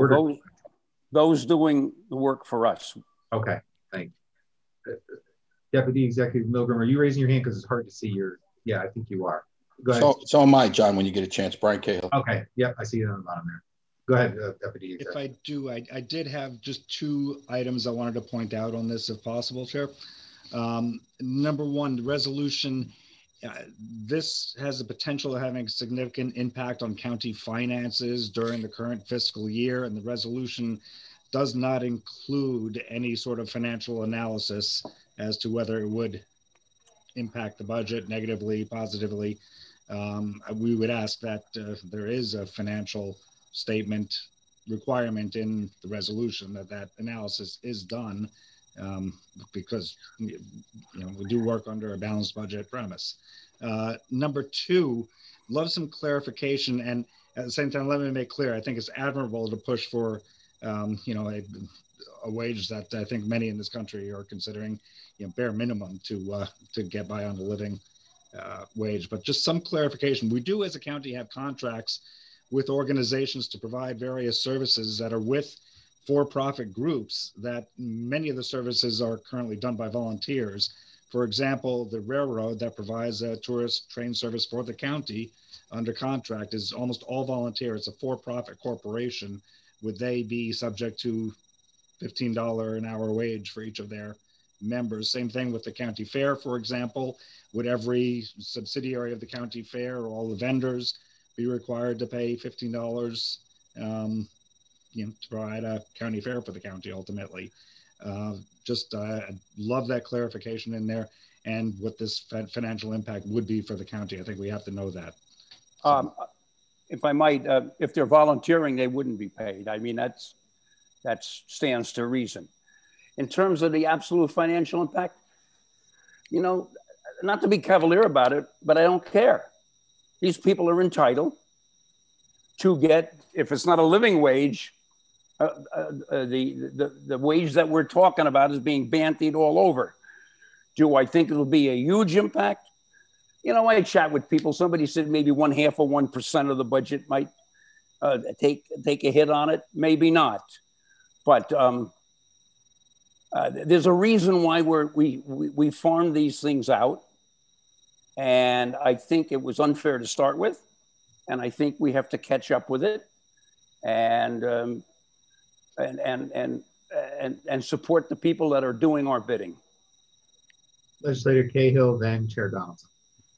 Those doing the work for us. Okay, thank you. Deputy Executive Milgram, are you raising your hand? Because it's hard to see your, yeah, I think you are. Go ahead. So am I, John, when you get a chance. Brian Cahill. Okay, yep, I see it on the bottom there. Go ahead, Deputy Executive. If I do, I did have just two items I wanted to point out on this, if possible, Chair. Number one, the resolution, this has the potential of having a significant impact on county finances during the current fiscal year, and the resolution does not include any sort of financial analysis as to whether it would impact the budget negatively, positively. We would ask that there is a financial statement requirement in the resolution that analysis is done, because we do work under a balanced budget premise. Number two, love some clarification, and at the same time, let me make clear, I think it's admirable to push for a wage that I think many in this country are considering bare minimum to get by on a living wage. But just some clarification. We do as a county have contracts with organizations to provide various services that are with for-profit groups, that many of the services are currently done by volunteers. For example, the railroad that provides a tourist train service for the county under contract is almost all volunteer. It's a for-profit corporation. Would they be subject to $15 an hour wage for each of their members? Same thing with the county fair, for example. Would every subsidiary of the county fair or all the vendors be required to pay $15 to provide a county fair for the county ultimately? I love that clarification in there, and what this financial impact would be for the county. I think we have to know that. If I might, if they're volunteering, they wouldn't be paid. I mean, that stands to reason. In terms of the absolute financial impact, not to be cavalier about it, but I don't care. These people are entitled to get, if it's not a living wage, the wage that we're talking about is being bandied all over. Do I think it'll be a huge impact? I chat with people. Somebody said maybe 1/2 of 1% of the budget might take a hit on it. Maybe not, but there's a reason why we farm these things out, and I think it was unfair to start with, and I think we have to catch up with it, and support the people that are doing our bidding. Legislator Cahill, then Chair Donaldson.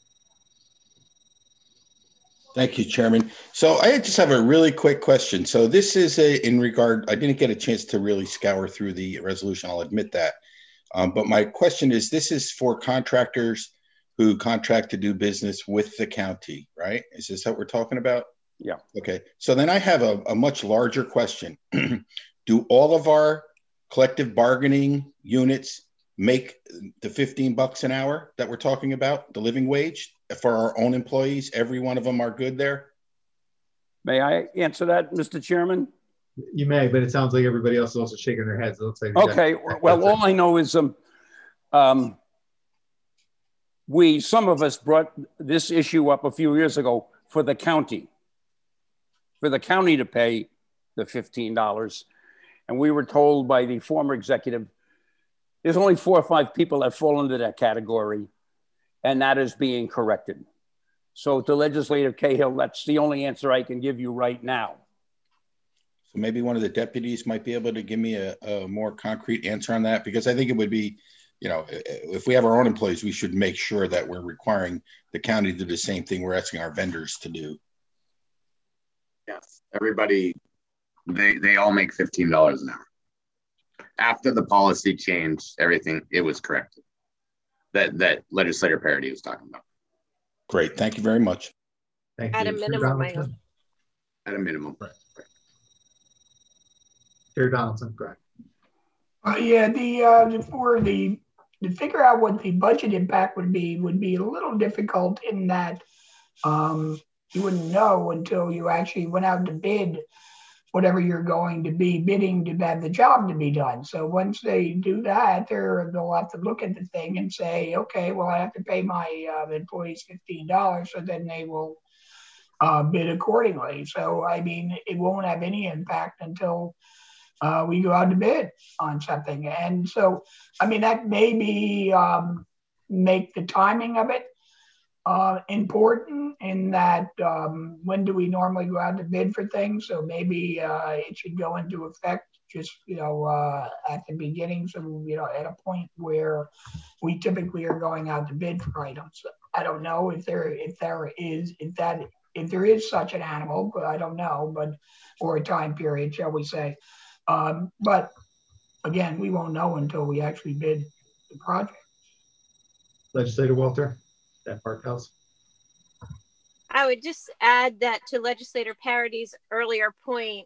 Thank you, Chairman. So I just have a really quick question. So this is in regard, I didn't get a chance to really scour through the resolution, I'll admit that. But my question is, this is for contractors who contract to do business with the county, right? Is this what we're talking about? Yeah. Okay. So then I have a much larger question. Do all of our collective bargaining units make the $15 an hour that we're talking about, the living wage, for our own employees? Every one of them are good there? May I answer that, Mr. Chairman? You may, but it sounds like everybody else is also shaking their heads. It looks like Okay. Well, all I know is some of us brought this issue up a few years ago for the county to pay the $15. And we were told by the former executive, there's only 4 or 5 people that fall into that category, and that is being corrected. So to Legislator Cahill, that's the only answer I can give you right now. So maybe one of the deputies might be able to give me a more concrete answer on that, because I think it would be, you know, if we have our own employees, we should make sure that we're requiring the county to do the same thing we're asking our vendors to do. Yes, everybody, they all make $15 an hour. After the policy changed, everything, it was corrected. That Legislator Parity was talking about. Great, thank you very much. Thank At you. a minimum, I hope. At a minimum. Right. Chair Donaldson, correct. Yeah, to figure out what the budget impact would be a little difficult in that you wouldn't know until you actually went out to bid whatever you're going to be bidding to have the job to be done. So once they do that, they'll have to look at the thing and say, okay, well, I have to pay my employees $15, so then they will bid accordingly. So, I mean, it won't have any impact until we go out to bid on something. And so, I mean, that maybe make the timing of it important in that when do we normally go out to bid for things? So maybe it should go into effect just, you know, at the beginning. So, you know, at a point where we typically are going out to bid for items. I don't know if there is such an animal, but I don't know, or a time period, shall we say. But again, we won't know until we actually bid the project. Legislator Walter, that part tells. I would just add that to Legislator Parity's earlier point,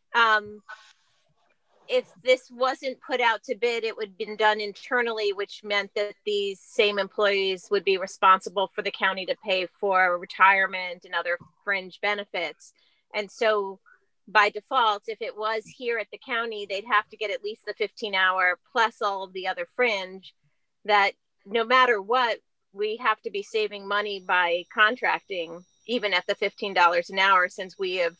if this wasn't put out to bid, it would have been done internally, which meant that these same employees would be responsible for the county to pay for retirement and other fringe benefits. And so by default, if it was here at the county, they'd have to get at least the 15-hour plus all of the other fringe, that no matter what, we have to be saving money by contracting, even at the $15 an hour, since we have,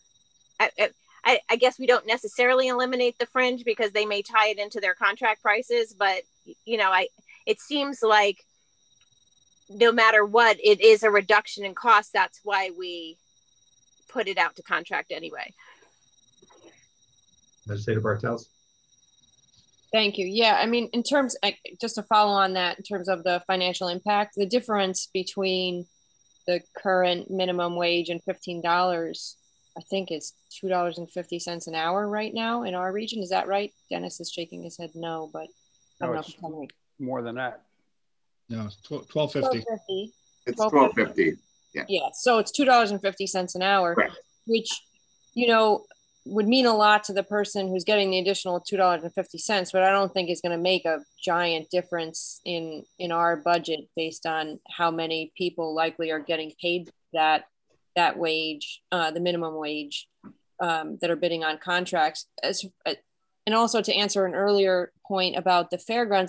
I guess we don't necessarily eliminate the fringe because they may tie it into their contract prices, but, you know, it seems like no matter what, it is a reduction in cost. That's why we put it out to contract anyway. Legislator Bartels. Thank you. Yeah, I mean, in terms, just to follow on that, in terms of the financial impact, the difference between the current minimum wage and $15, I think is $2.50 an hour right now in our region. Is that right? Dennis is shaking his head no, but I don't know if it's more than that. No, it's $12.50. It's $12.50. Yeah. Yeah. So it's $2.50 an hour, right, which, you know, would mean a lot to the person who's getting the additional $2.50, but I don't think is going to make a giant difference in our budget based on how many people likely are getting paid that wage, the minimum wage, that are bidding on contracts. And also to answer an earlier point about the fairgrounds,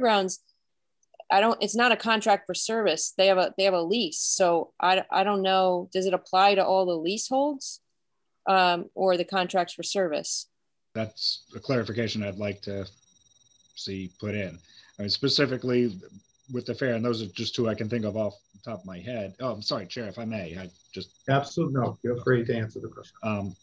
it's not a contract for service. They have a lease. So I don't know, does it apply to all the leaseholds? Or the contracts for service? That's a clarification I'd like to see put in. I mean, specifically with the fair, and those are just two I can think of off the top of my head. Oh, I'm sorry, Chair, if I may. I just absolutely no. Feel free to answer the question.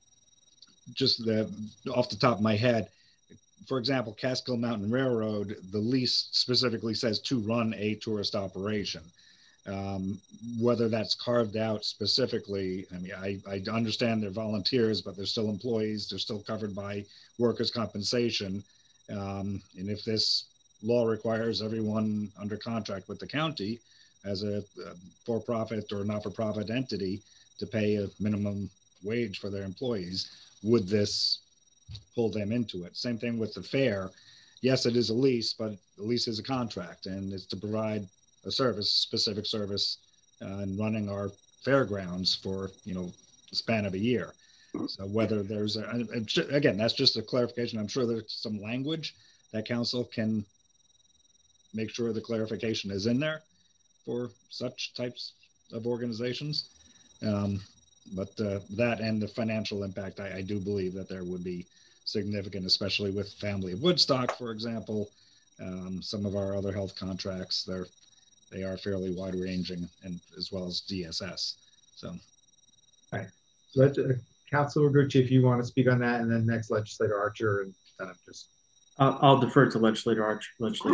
Off the top of my head, for example, Catskill Mountain Railroad, the lease specifically says to run a tourist operation. Whether that's carved out specifically, I mean, I understand they're volunteers, but they're still employees. They're still covered by workers' compensation. And if this law requires everyone under contract with the county as a for-profit or not-for-profit entity to pay a minimum wage for their employees, would this pull them into it? Same thing with the fair. Yes, it is a lease, but the lease is a contract, and it's to provide a service, specific service, and running our fairgrounds for, you know, span of a year. So whether there's again, that's just a clarification. I'm sure there's some language that council can make sure the clarification is in there for such types of organizations. But that and the financial impact, I do believe that there would be significant, especially with Family of Woodstock, for example. Some of our other health contracts, they are fairly wide ranging, and as well as DSS. So, all right. Let Councilor Gucci, if you want to speak on that, and then next Legislator Archer, and then I'm just. I'll defer to Legislator Archer.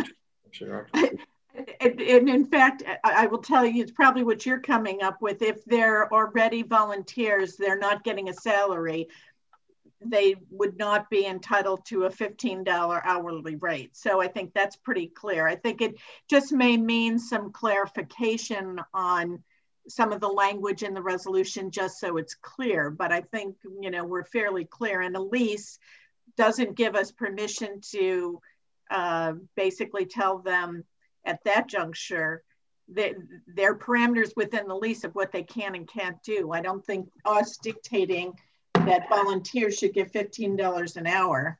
And in fact, I will tell you, it's probably what you're coming up with. If they're already volunteers, they're not getting a salary, they would not be entitled to a $15 hourly rate. So I think that's pretty clear. I think it just may mean some clarification on some of the language in the resolution, just so it's clear. But I think, you know, we're fairly clear, and a lease doesn't give us permission to basically tell them at that juncture that their parameters within the lease of what they can and can't do. I don't think us dictating that volunteers should get $15 an hour.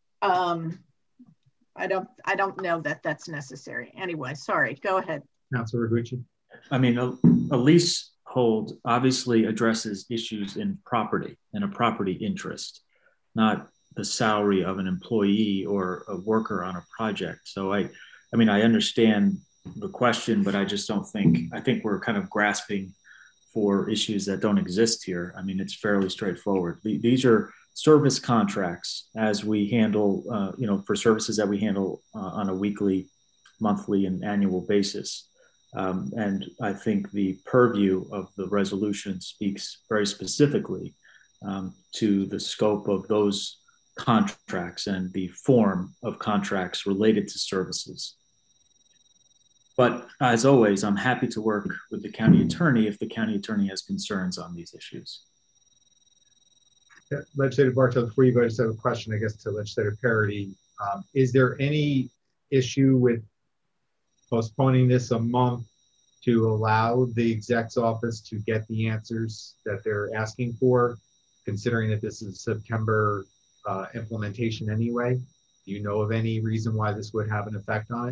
I don't know that that's necessary. Anyway, sorry, go ahead. Councilor Gucci. I mean, a leasehold obviously addresses issues in property and a property interest, not the salary of an employee or a worker on a project. So I mean, I understand the question, but I just don't think, I think we're kind of grasping for issues that don't exist here. I mean, it's fairly straightforward. These are service contracts as we handle, you know, for services that we handle on a weekly, monthly, and annual basis. And I think the purview of the resolution speaks very specifically to the scope of those contracts and the form of contracts related to services. But as always, I'm happy to work with the county attorney if the county attorney has concerns on these issues. Yeah, Legislator Bartow, before you go, I just have a question, I guess, to Legislator Parity. Is there any issue with postponing this a month to allow the exec's office to get the answers that they're asking for, considering that this is September implementation anyway? Do you know of any reason why this would have an effect on it?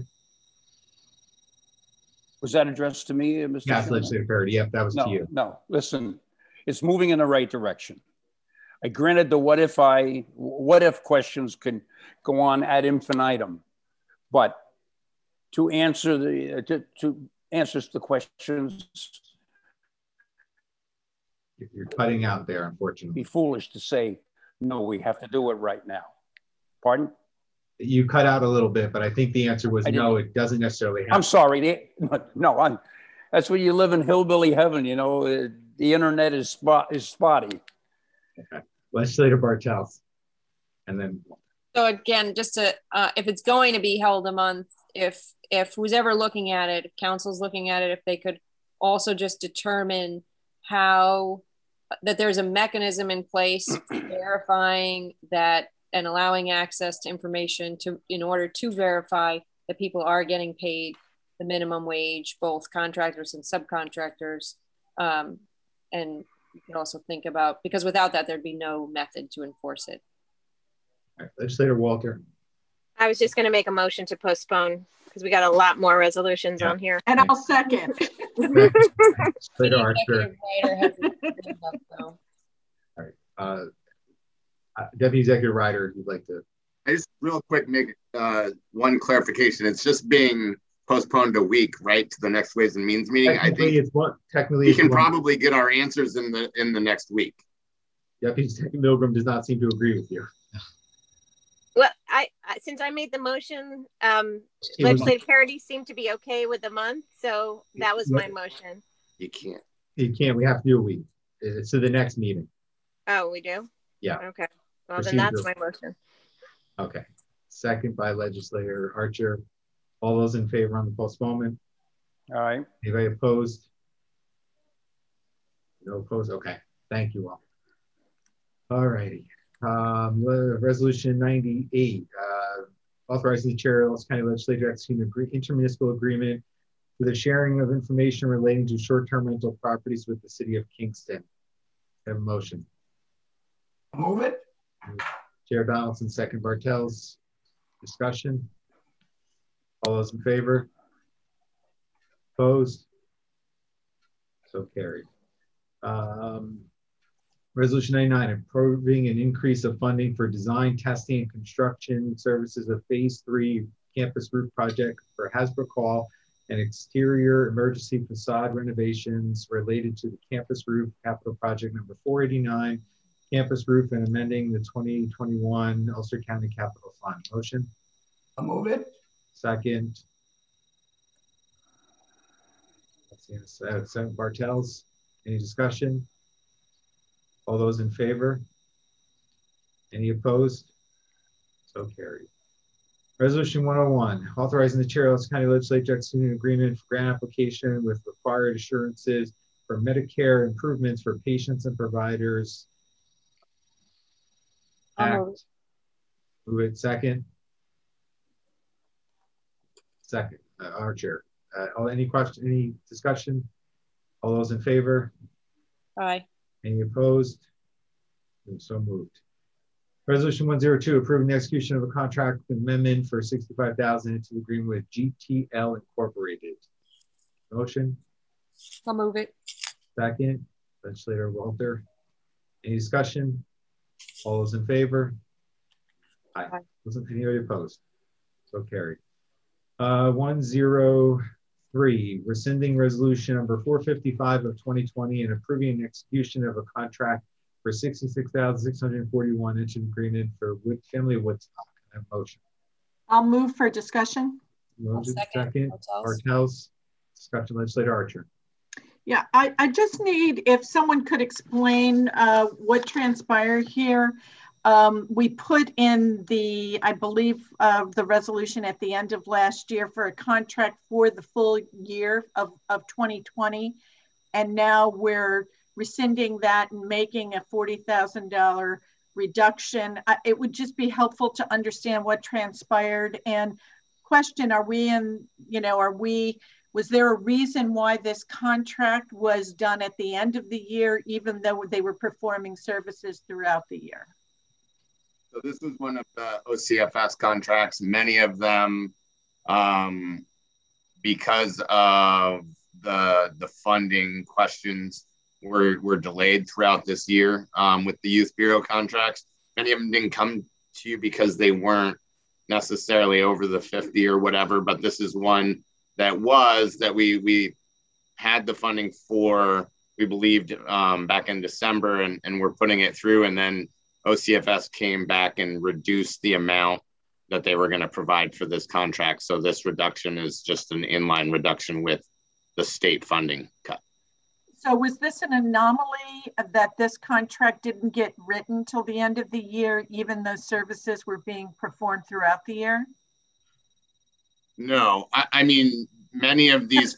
Was that addressed to me, Mr. Yes, Chairman? Legislator Parity. Yep, that was to you. No, listen, it's moving in the right direction. I granted the what if questions can go on ad infinitum, but to answer answers the questions, you're cutting out there, unfortunately. Be foolish to say no. We have to do it right now. Pardon? You cut out a little bit, but I think the answer was no. It doesn't necessarily happen. I'm sorry. No, that's where you live in hillbilly heaven. You know, the internet is spotty. Okay. Legislator Bartels, and then. So again, just to, if it's going to be held a month, if who's ever looking at it, if council's looking at it, if they could also just determine how, that there's a mechanism in place verifying that and allowing access to information in order to verify that people are getting paid the minimum wage, both contractors and subcontractors. And you could also think about, because without that, there'd be no method to enforce it. All right, Legislator Walter. I was just going to make a motion to postpone because we got a lot more resolutions on here. And I'll second. Legislator Archer. All right. Deputy Executive Ryder, if you'd like to. I just real quick make one clarification. It's just being postponed a week, right, to the next Ways and Means meeting. I think it's one. Technically, we can probably get our answers in the next week. Deputy Secretary Milgram does not seem to agree with you. Well, I since I made the motion, Legislative Parity seemed to be okay with the month, so that was my motion. You can't. You can't. We have to do a week. It's to the next meeting. Oh, we do? Yeah. Okay. Well, then that's my motion. Okay. Second by Legislator Archer. All those in favor on the postponement? All right. Anybody opposed? No opposed? Okay. Thank you all. All righty. Resolution 98, authorizing the chair of Ellis County Legislature to execute an intermunicipal agreement for the sharing of information relating to short-term rental properties with the city of Kingston. Have a motion. Move it. Chair Donaldson, second Bartels. Discussion. All those in favor? Opposed? So carried. Resolution 99, approving an increase of funding for design, testing, and construction services of Phase 3 campus roof project for Hasbrook Hall and exterior emergency facade renovations related to the campus roof capital project number 489, campus roof, and amending the 2021 Ulster County Capital Fund. Motion? I'll move it. Second. Second Bartels. Any discussion? All those in favor? Any opposed? So carried. Resolution 101, authorizing the chair of the County Legislature to execute an agreement for grant application with required assurances for Medicare improvements for patients and providers. Act. Move it. Second. Second. Our chair. Any question? Any discussion? All those in favor? Aye. Any opposed? And so moved. Resolution 102, approving the execution of a contract amendment for $65,000 into the agreement with GTL Incorporated. Motion? I'll move it. Second. Legislator Walter. Any discussion? All those in favor? Aye. Wasn't anybody opposed? So carried. 103, rescinding resolution number 455 of 2020 and approving an execution of a contract for $66,641 into agreement for Family Woodstock. Motion. I'll move for discussion. Second. Bartels. Discussion. Legislator Archer. Yeah, I just need, if someone could explain what transpired here. We put in the, I believe, the resolution at the end of last year for a contract for the full year of 2020. And now we're rescinding that and making a $40,000 reduction. It would just be helpful to understand what transpired. And question, are we in, was there a reason why this contract was done at the end of the year, even though they were performing services throughout the year? So this was one of the OCFS contracts. Many of them, because of the funding questions, were delayed throughout this year with the Youth Bureau contracts. Many of them didn't come to you because they weren't necessarily over the 50 or whatever, but this is one that we had the funding for, we believed back in December, and we're putting it through, and then OCFS came back and reduced the amount that they were going to provide for this contract. So this reduction is just an inline reduction with the state funding cut. So was this an anomaly that this contract didn't get written till the end of the year, even though services were being performed throughout the year? No, I mean, many of these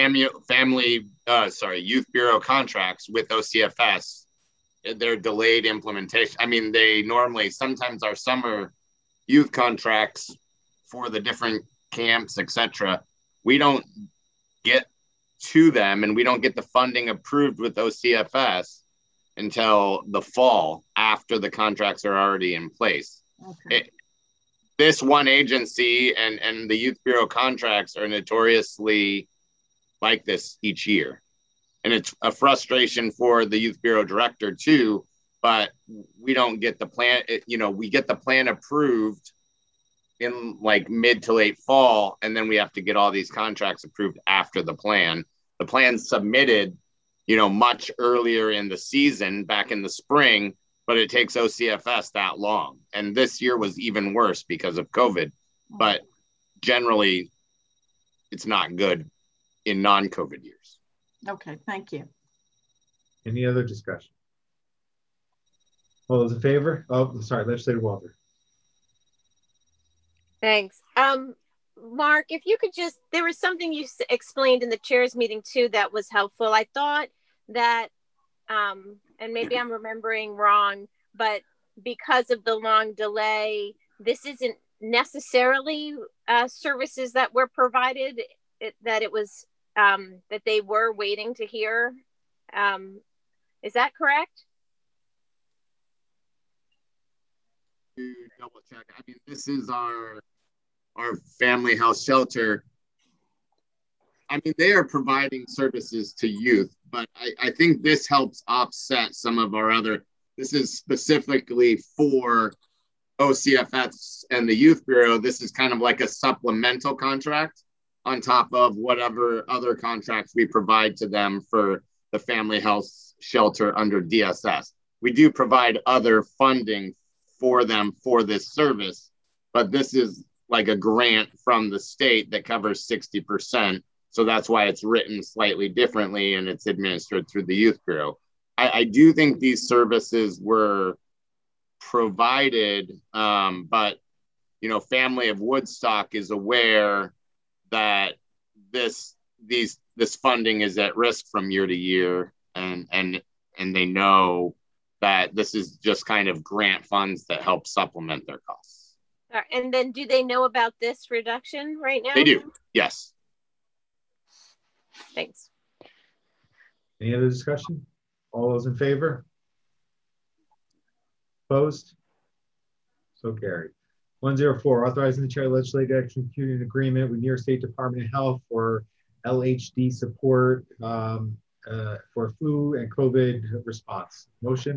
Youth Bureau contracts with OCFS, they're delayed implementation. I mean, they normally, sometimes our summer youth contracts for the different camps, etc., we don't get to them and we don't get the funding approved with OCFS until the fall after the contracts are already in place. Okay. This one agency and the Youth Bureau contracts are notoriously like this each year. And it's a frustration for the Youth Bureau director too, but we don't get the plan, we get the plan approved in like mid to late fall, and then we have to get all these contracts approved after the plan. The plan's submitted, much earlier in the season, back in the spring, but it takes OCFS that long. And this year was even worse because of COVID, but generally it's not good in non-COVID years. Okay, thank you. Any other discussion? All those in favor? Oh, sorry, Legislator Walter. Thanks. Mark, if you could just, there was something you explained in the chairs meeting too that was helpful. I thought that, and maybe I'm remembering wrong, but because of the long delay, this isn't necessarily services that were provided, that it was, that they were waiting to hear. Is that correct? to double check. I mean, this is our family health shelter. I mean, they are providing services to youth, but I think this helps offset some of our other, this is specifically for OCFS and the Youth Bureau. This is kind of like a supplemental contract on top of whatever other contracts we provide to them for the family health shelter under DSS. We do provide other funding for them for this service, but this is like a grant from the state that covers 60%. So that's why it's written slightly differently and it's administered through the Youth Bureau. I do think these services were provided, but, you know, Family of Woodstock is aware that this funding is at risk from year to year, and they know that this is just kind of grant funds that help supplement their costs. And then do they know about this reduction right now? They do, yes. Thanks. Any other discussion? All those in favor? Opposed? So carried. 104, authorizing the chair of the legislature to execute an agreement with New York State Department of Health for LHD support for flu and COVID response. Motion?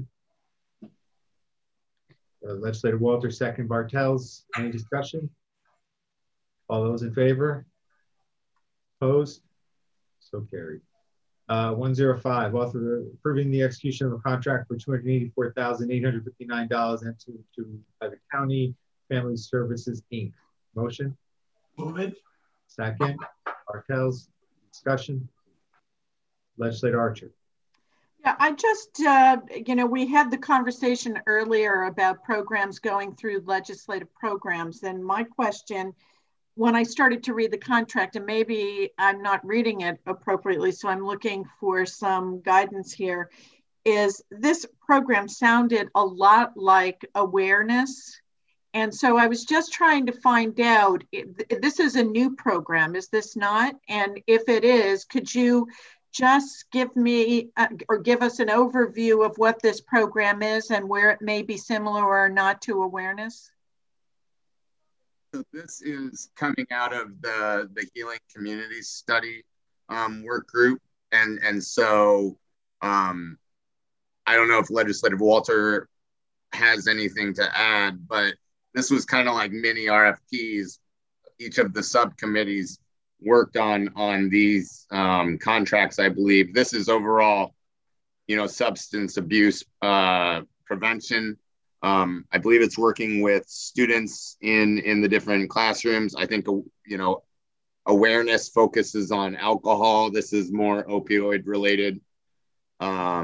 Legislator Walter, second. Bartels. Any discussion? All those in favor? Opposed? So carried. 105, approving the execution of a contract for $284,859 and to by the County Family Services, Inc. Motion? Move it. Second. Bartels. Discussion. Legislator Archer. Yeah, I just, you know, we had the conversation earlier about programs going through legislative programs. And my question, when I started to read the contract, and maybe I'm not reading it appropriately, so I'm looking for some guidance here, is this program sounded a lot like awareness. And so I was just trying to find out, this is a new program, is this not? And if it is, could you just give me or give us an overview of what this program is and where it may be similar or not to awareness? So this is coming out of the Healing Communities Study work group. And so I don't know if Legislative Walter has anything to add, but this was kind of like mini RFPs. Each of the subcommittees worked on these contracts, I believe. This is overall, you know, substance abuse prevention. I believe it's working with students in the different classrooms. I think, you know, awareness focuses on alcohol. This is more opioid related. I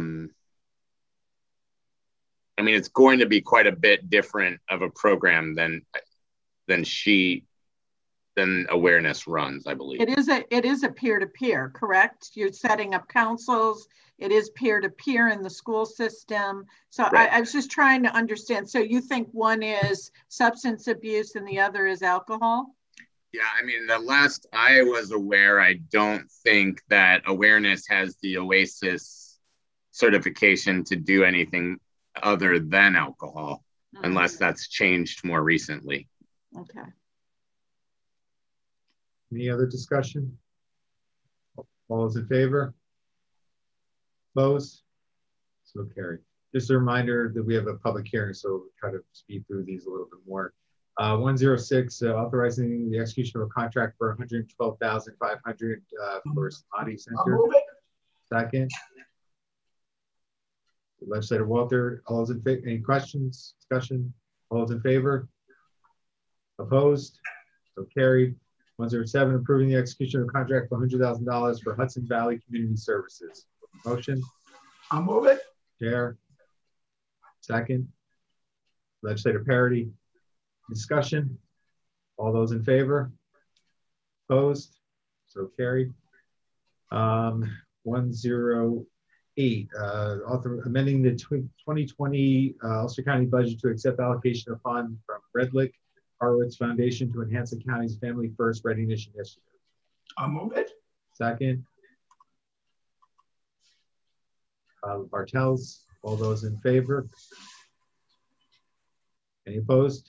mean, it's going to be quite a bit different of a program than awareness runs, I believe. It is a peer-to-peer, correct? You're setting up councils. It is peer-to-peer in the school system. So right. I was just trying to understand. So you think one is substance abuse and the other is alcohol? Yeah, I mean, the last I was aware, I don't think that awareness has the OASIS certification to do anything other than alcohol, unless that's changed more recently. Okay. Any other discussion? All those in favor? Opposed? So carried. Just a reminder that we have a public hearing, so we'll try to speed through these a little bit more. 106, authorizing the execution of a contract for $112,500 for Samadhi Center. Second. Legislator Walter, all those in favor? Any questions, discussion? All those in favor? Opposed? So carried. 107, approving the execution of a contract for $100,000 for Hudson Valley Community Services. Motion? I'll move it. Chair. Second. Legislator Parity. Discussion? All those in favor? Opposed? So carried. 108, amending the 2020 Ulster County budget to accept allocation of funds from Redlick Harwitz Foundation to enhance the county's Family First Readiness Initiative. I'll move it. Second. Bartels, all those in favor? Any opposed?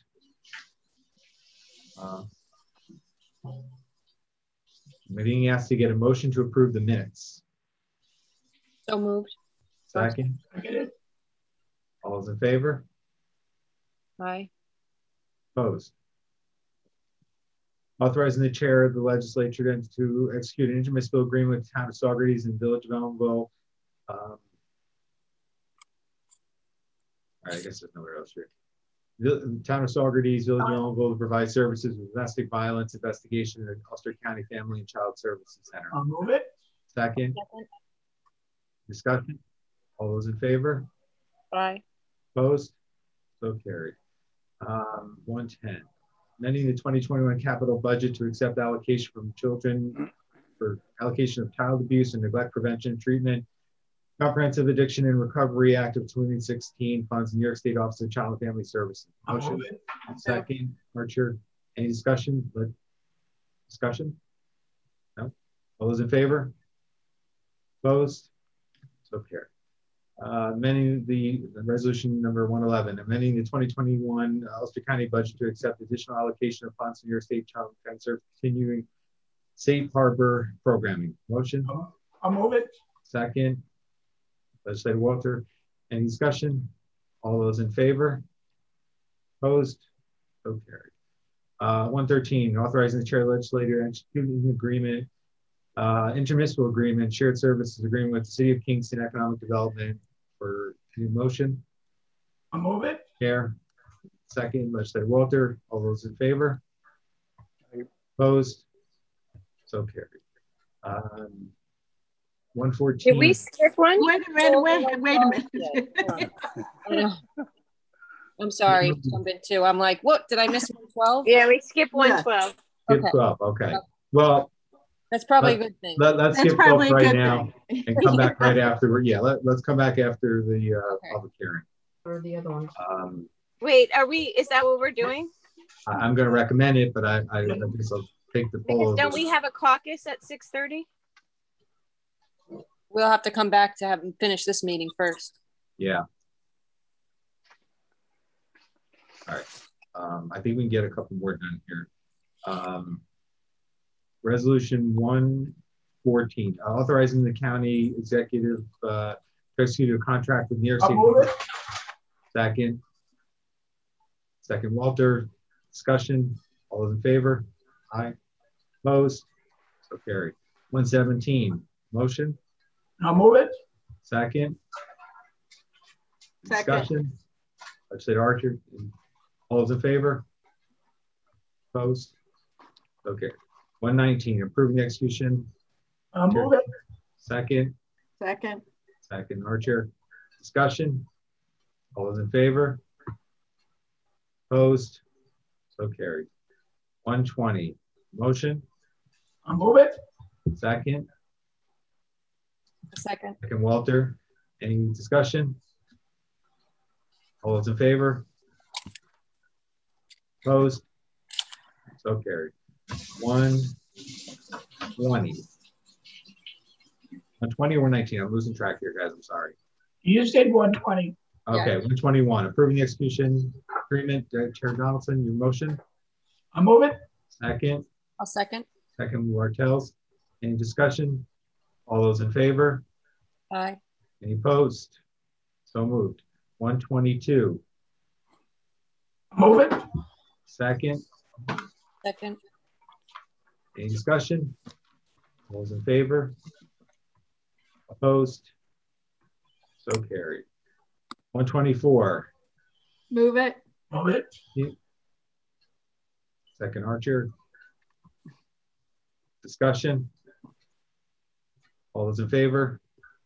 I'm being asked to get a motion to approve the minutes. So moved. Second. All those in favor? Aye. Opposed? Authorizing the chair of the legislature to execute an intermunicipal agreement with the town of Saugerties and Village of Elmville. All right, I guess there's nowhere else here. The town of Saugerties, Village of Elmville, to provide services with domestic violence investigation at the Ulster County Family and Child Services Center. I'll move it. Second. Discussion. All those in favor? Aye. Opposed? So carried. 110. Amending the 2021 capital budget to accept allocation from children for allocation of child abuse and neglect prevention and treatment, Comprehensive Addiction and Recovery Act of 2016 funds, New York State Office of Child and Family Services. Motion. Second. Archer. Any discussion? Discussion? No? All those in favor? Opposed? So carried. Amending the resolution number 111, amending the 2021 Ulster County budget to accept additional allocation of funds from New York State Child and Family Services continuing safe harbor programming. Motion? I'll move it. Second. Legislator Walter. Any discussion? All those in favor? Opposed? So carried. 113, authorizing the chair legislator executing an agreement, intermunicipal agreement, shared services agreement with the City of Kingston Economic Development for any motion. I'll move it. Chair. Second, Legislator Walter. All those in favor? Opposed? So carried. 114. Did we skip one? Wait a minute. I'm sorry, jump in too. I'm like, what? Did I miss 112? Yeah, we skipped 112. Skip 12. Okay. Well, that's probably a good thing. Let's skip 12 right now and come back right after. Yeah, let's come back after the public hearing. Or the other ones. Wait, is that what we're doing? I'm going to recommend it, but I guess I'll take the poll. Because don't we have a caucus at 6:30? We'll have to come back to finish this meeting first. Yeah. All right. I think we can get a couple more done here. Resolution 114, authorizing the county executive to execute a contract with New York State. Second, Walter. Discussion. All those in favor? Aye. Opposed? So carried. 117. Motion. I'll move it. Second. Discussion. Legislator Archer. All those in favor? Opposed? Okay. 119. Approving the execution. I'll move it. Second. Second. Archer. Discussion. All those in favor? Opposed? So carried. 120. Motion. I'll move it. Second. Second, Walter. Any discussion? All those in favor? Opposed? So carried. 120. 120 or 119? I'm losing track here, guys. I'm sorry. You just did 120. Okay, yeah. 121. Approving the execution agreement. Chair Donaldson, your motion? I'll move it. Second. I'll second. Second, Martels. Any discussion? All those in favor? Aye. Any opposed? So moved. 122. Move it. Second. Any discussion? All those in favor? Opposed? So carried. 124. Move it. Move it. Second, Archer. Discussion? All those in favor?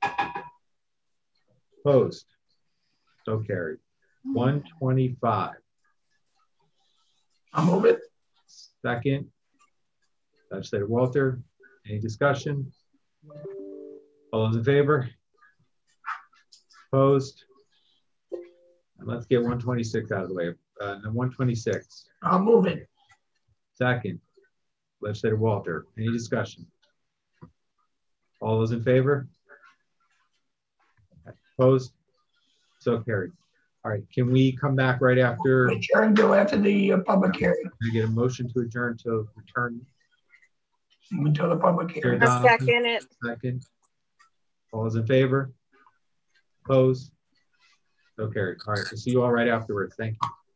Opposed? So carried. 125. I'll move it. Second, Legislator Walter. Any discussion? All those in favor? Opposed? And let's get 126 out of the way. 126. I'll move it. Second, Legislator Walter. Any discussion? All those in favor? Opposed? So carried. All right, can we come back right after? Adjourn till after the public hearing. Can I get a motion to adjourn to return? Until the public hearing. I'll second it. Second. All those in favor? Opposed? So carried. All right, we'll see you all right afterwards. Thank you.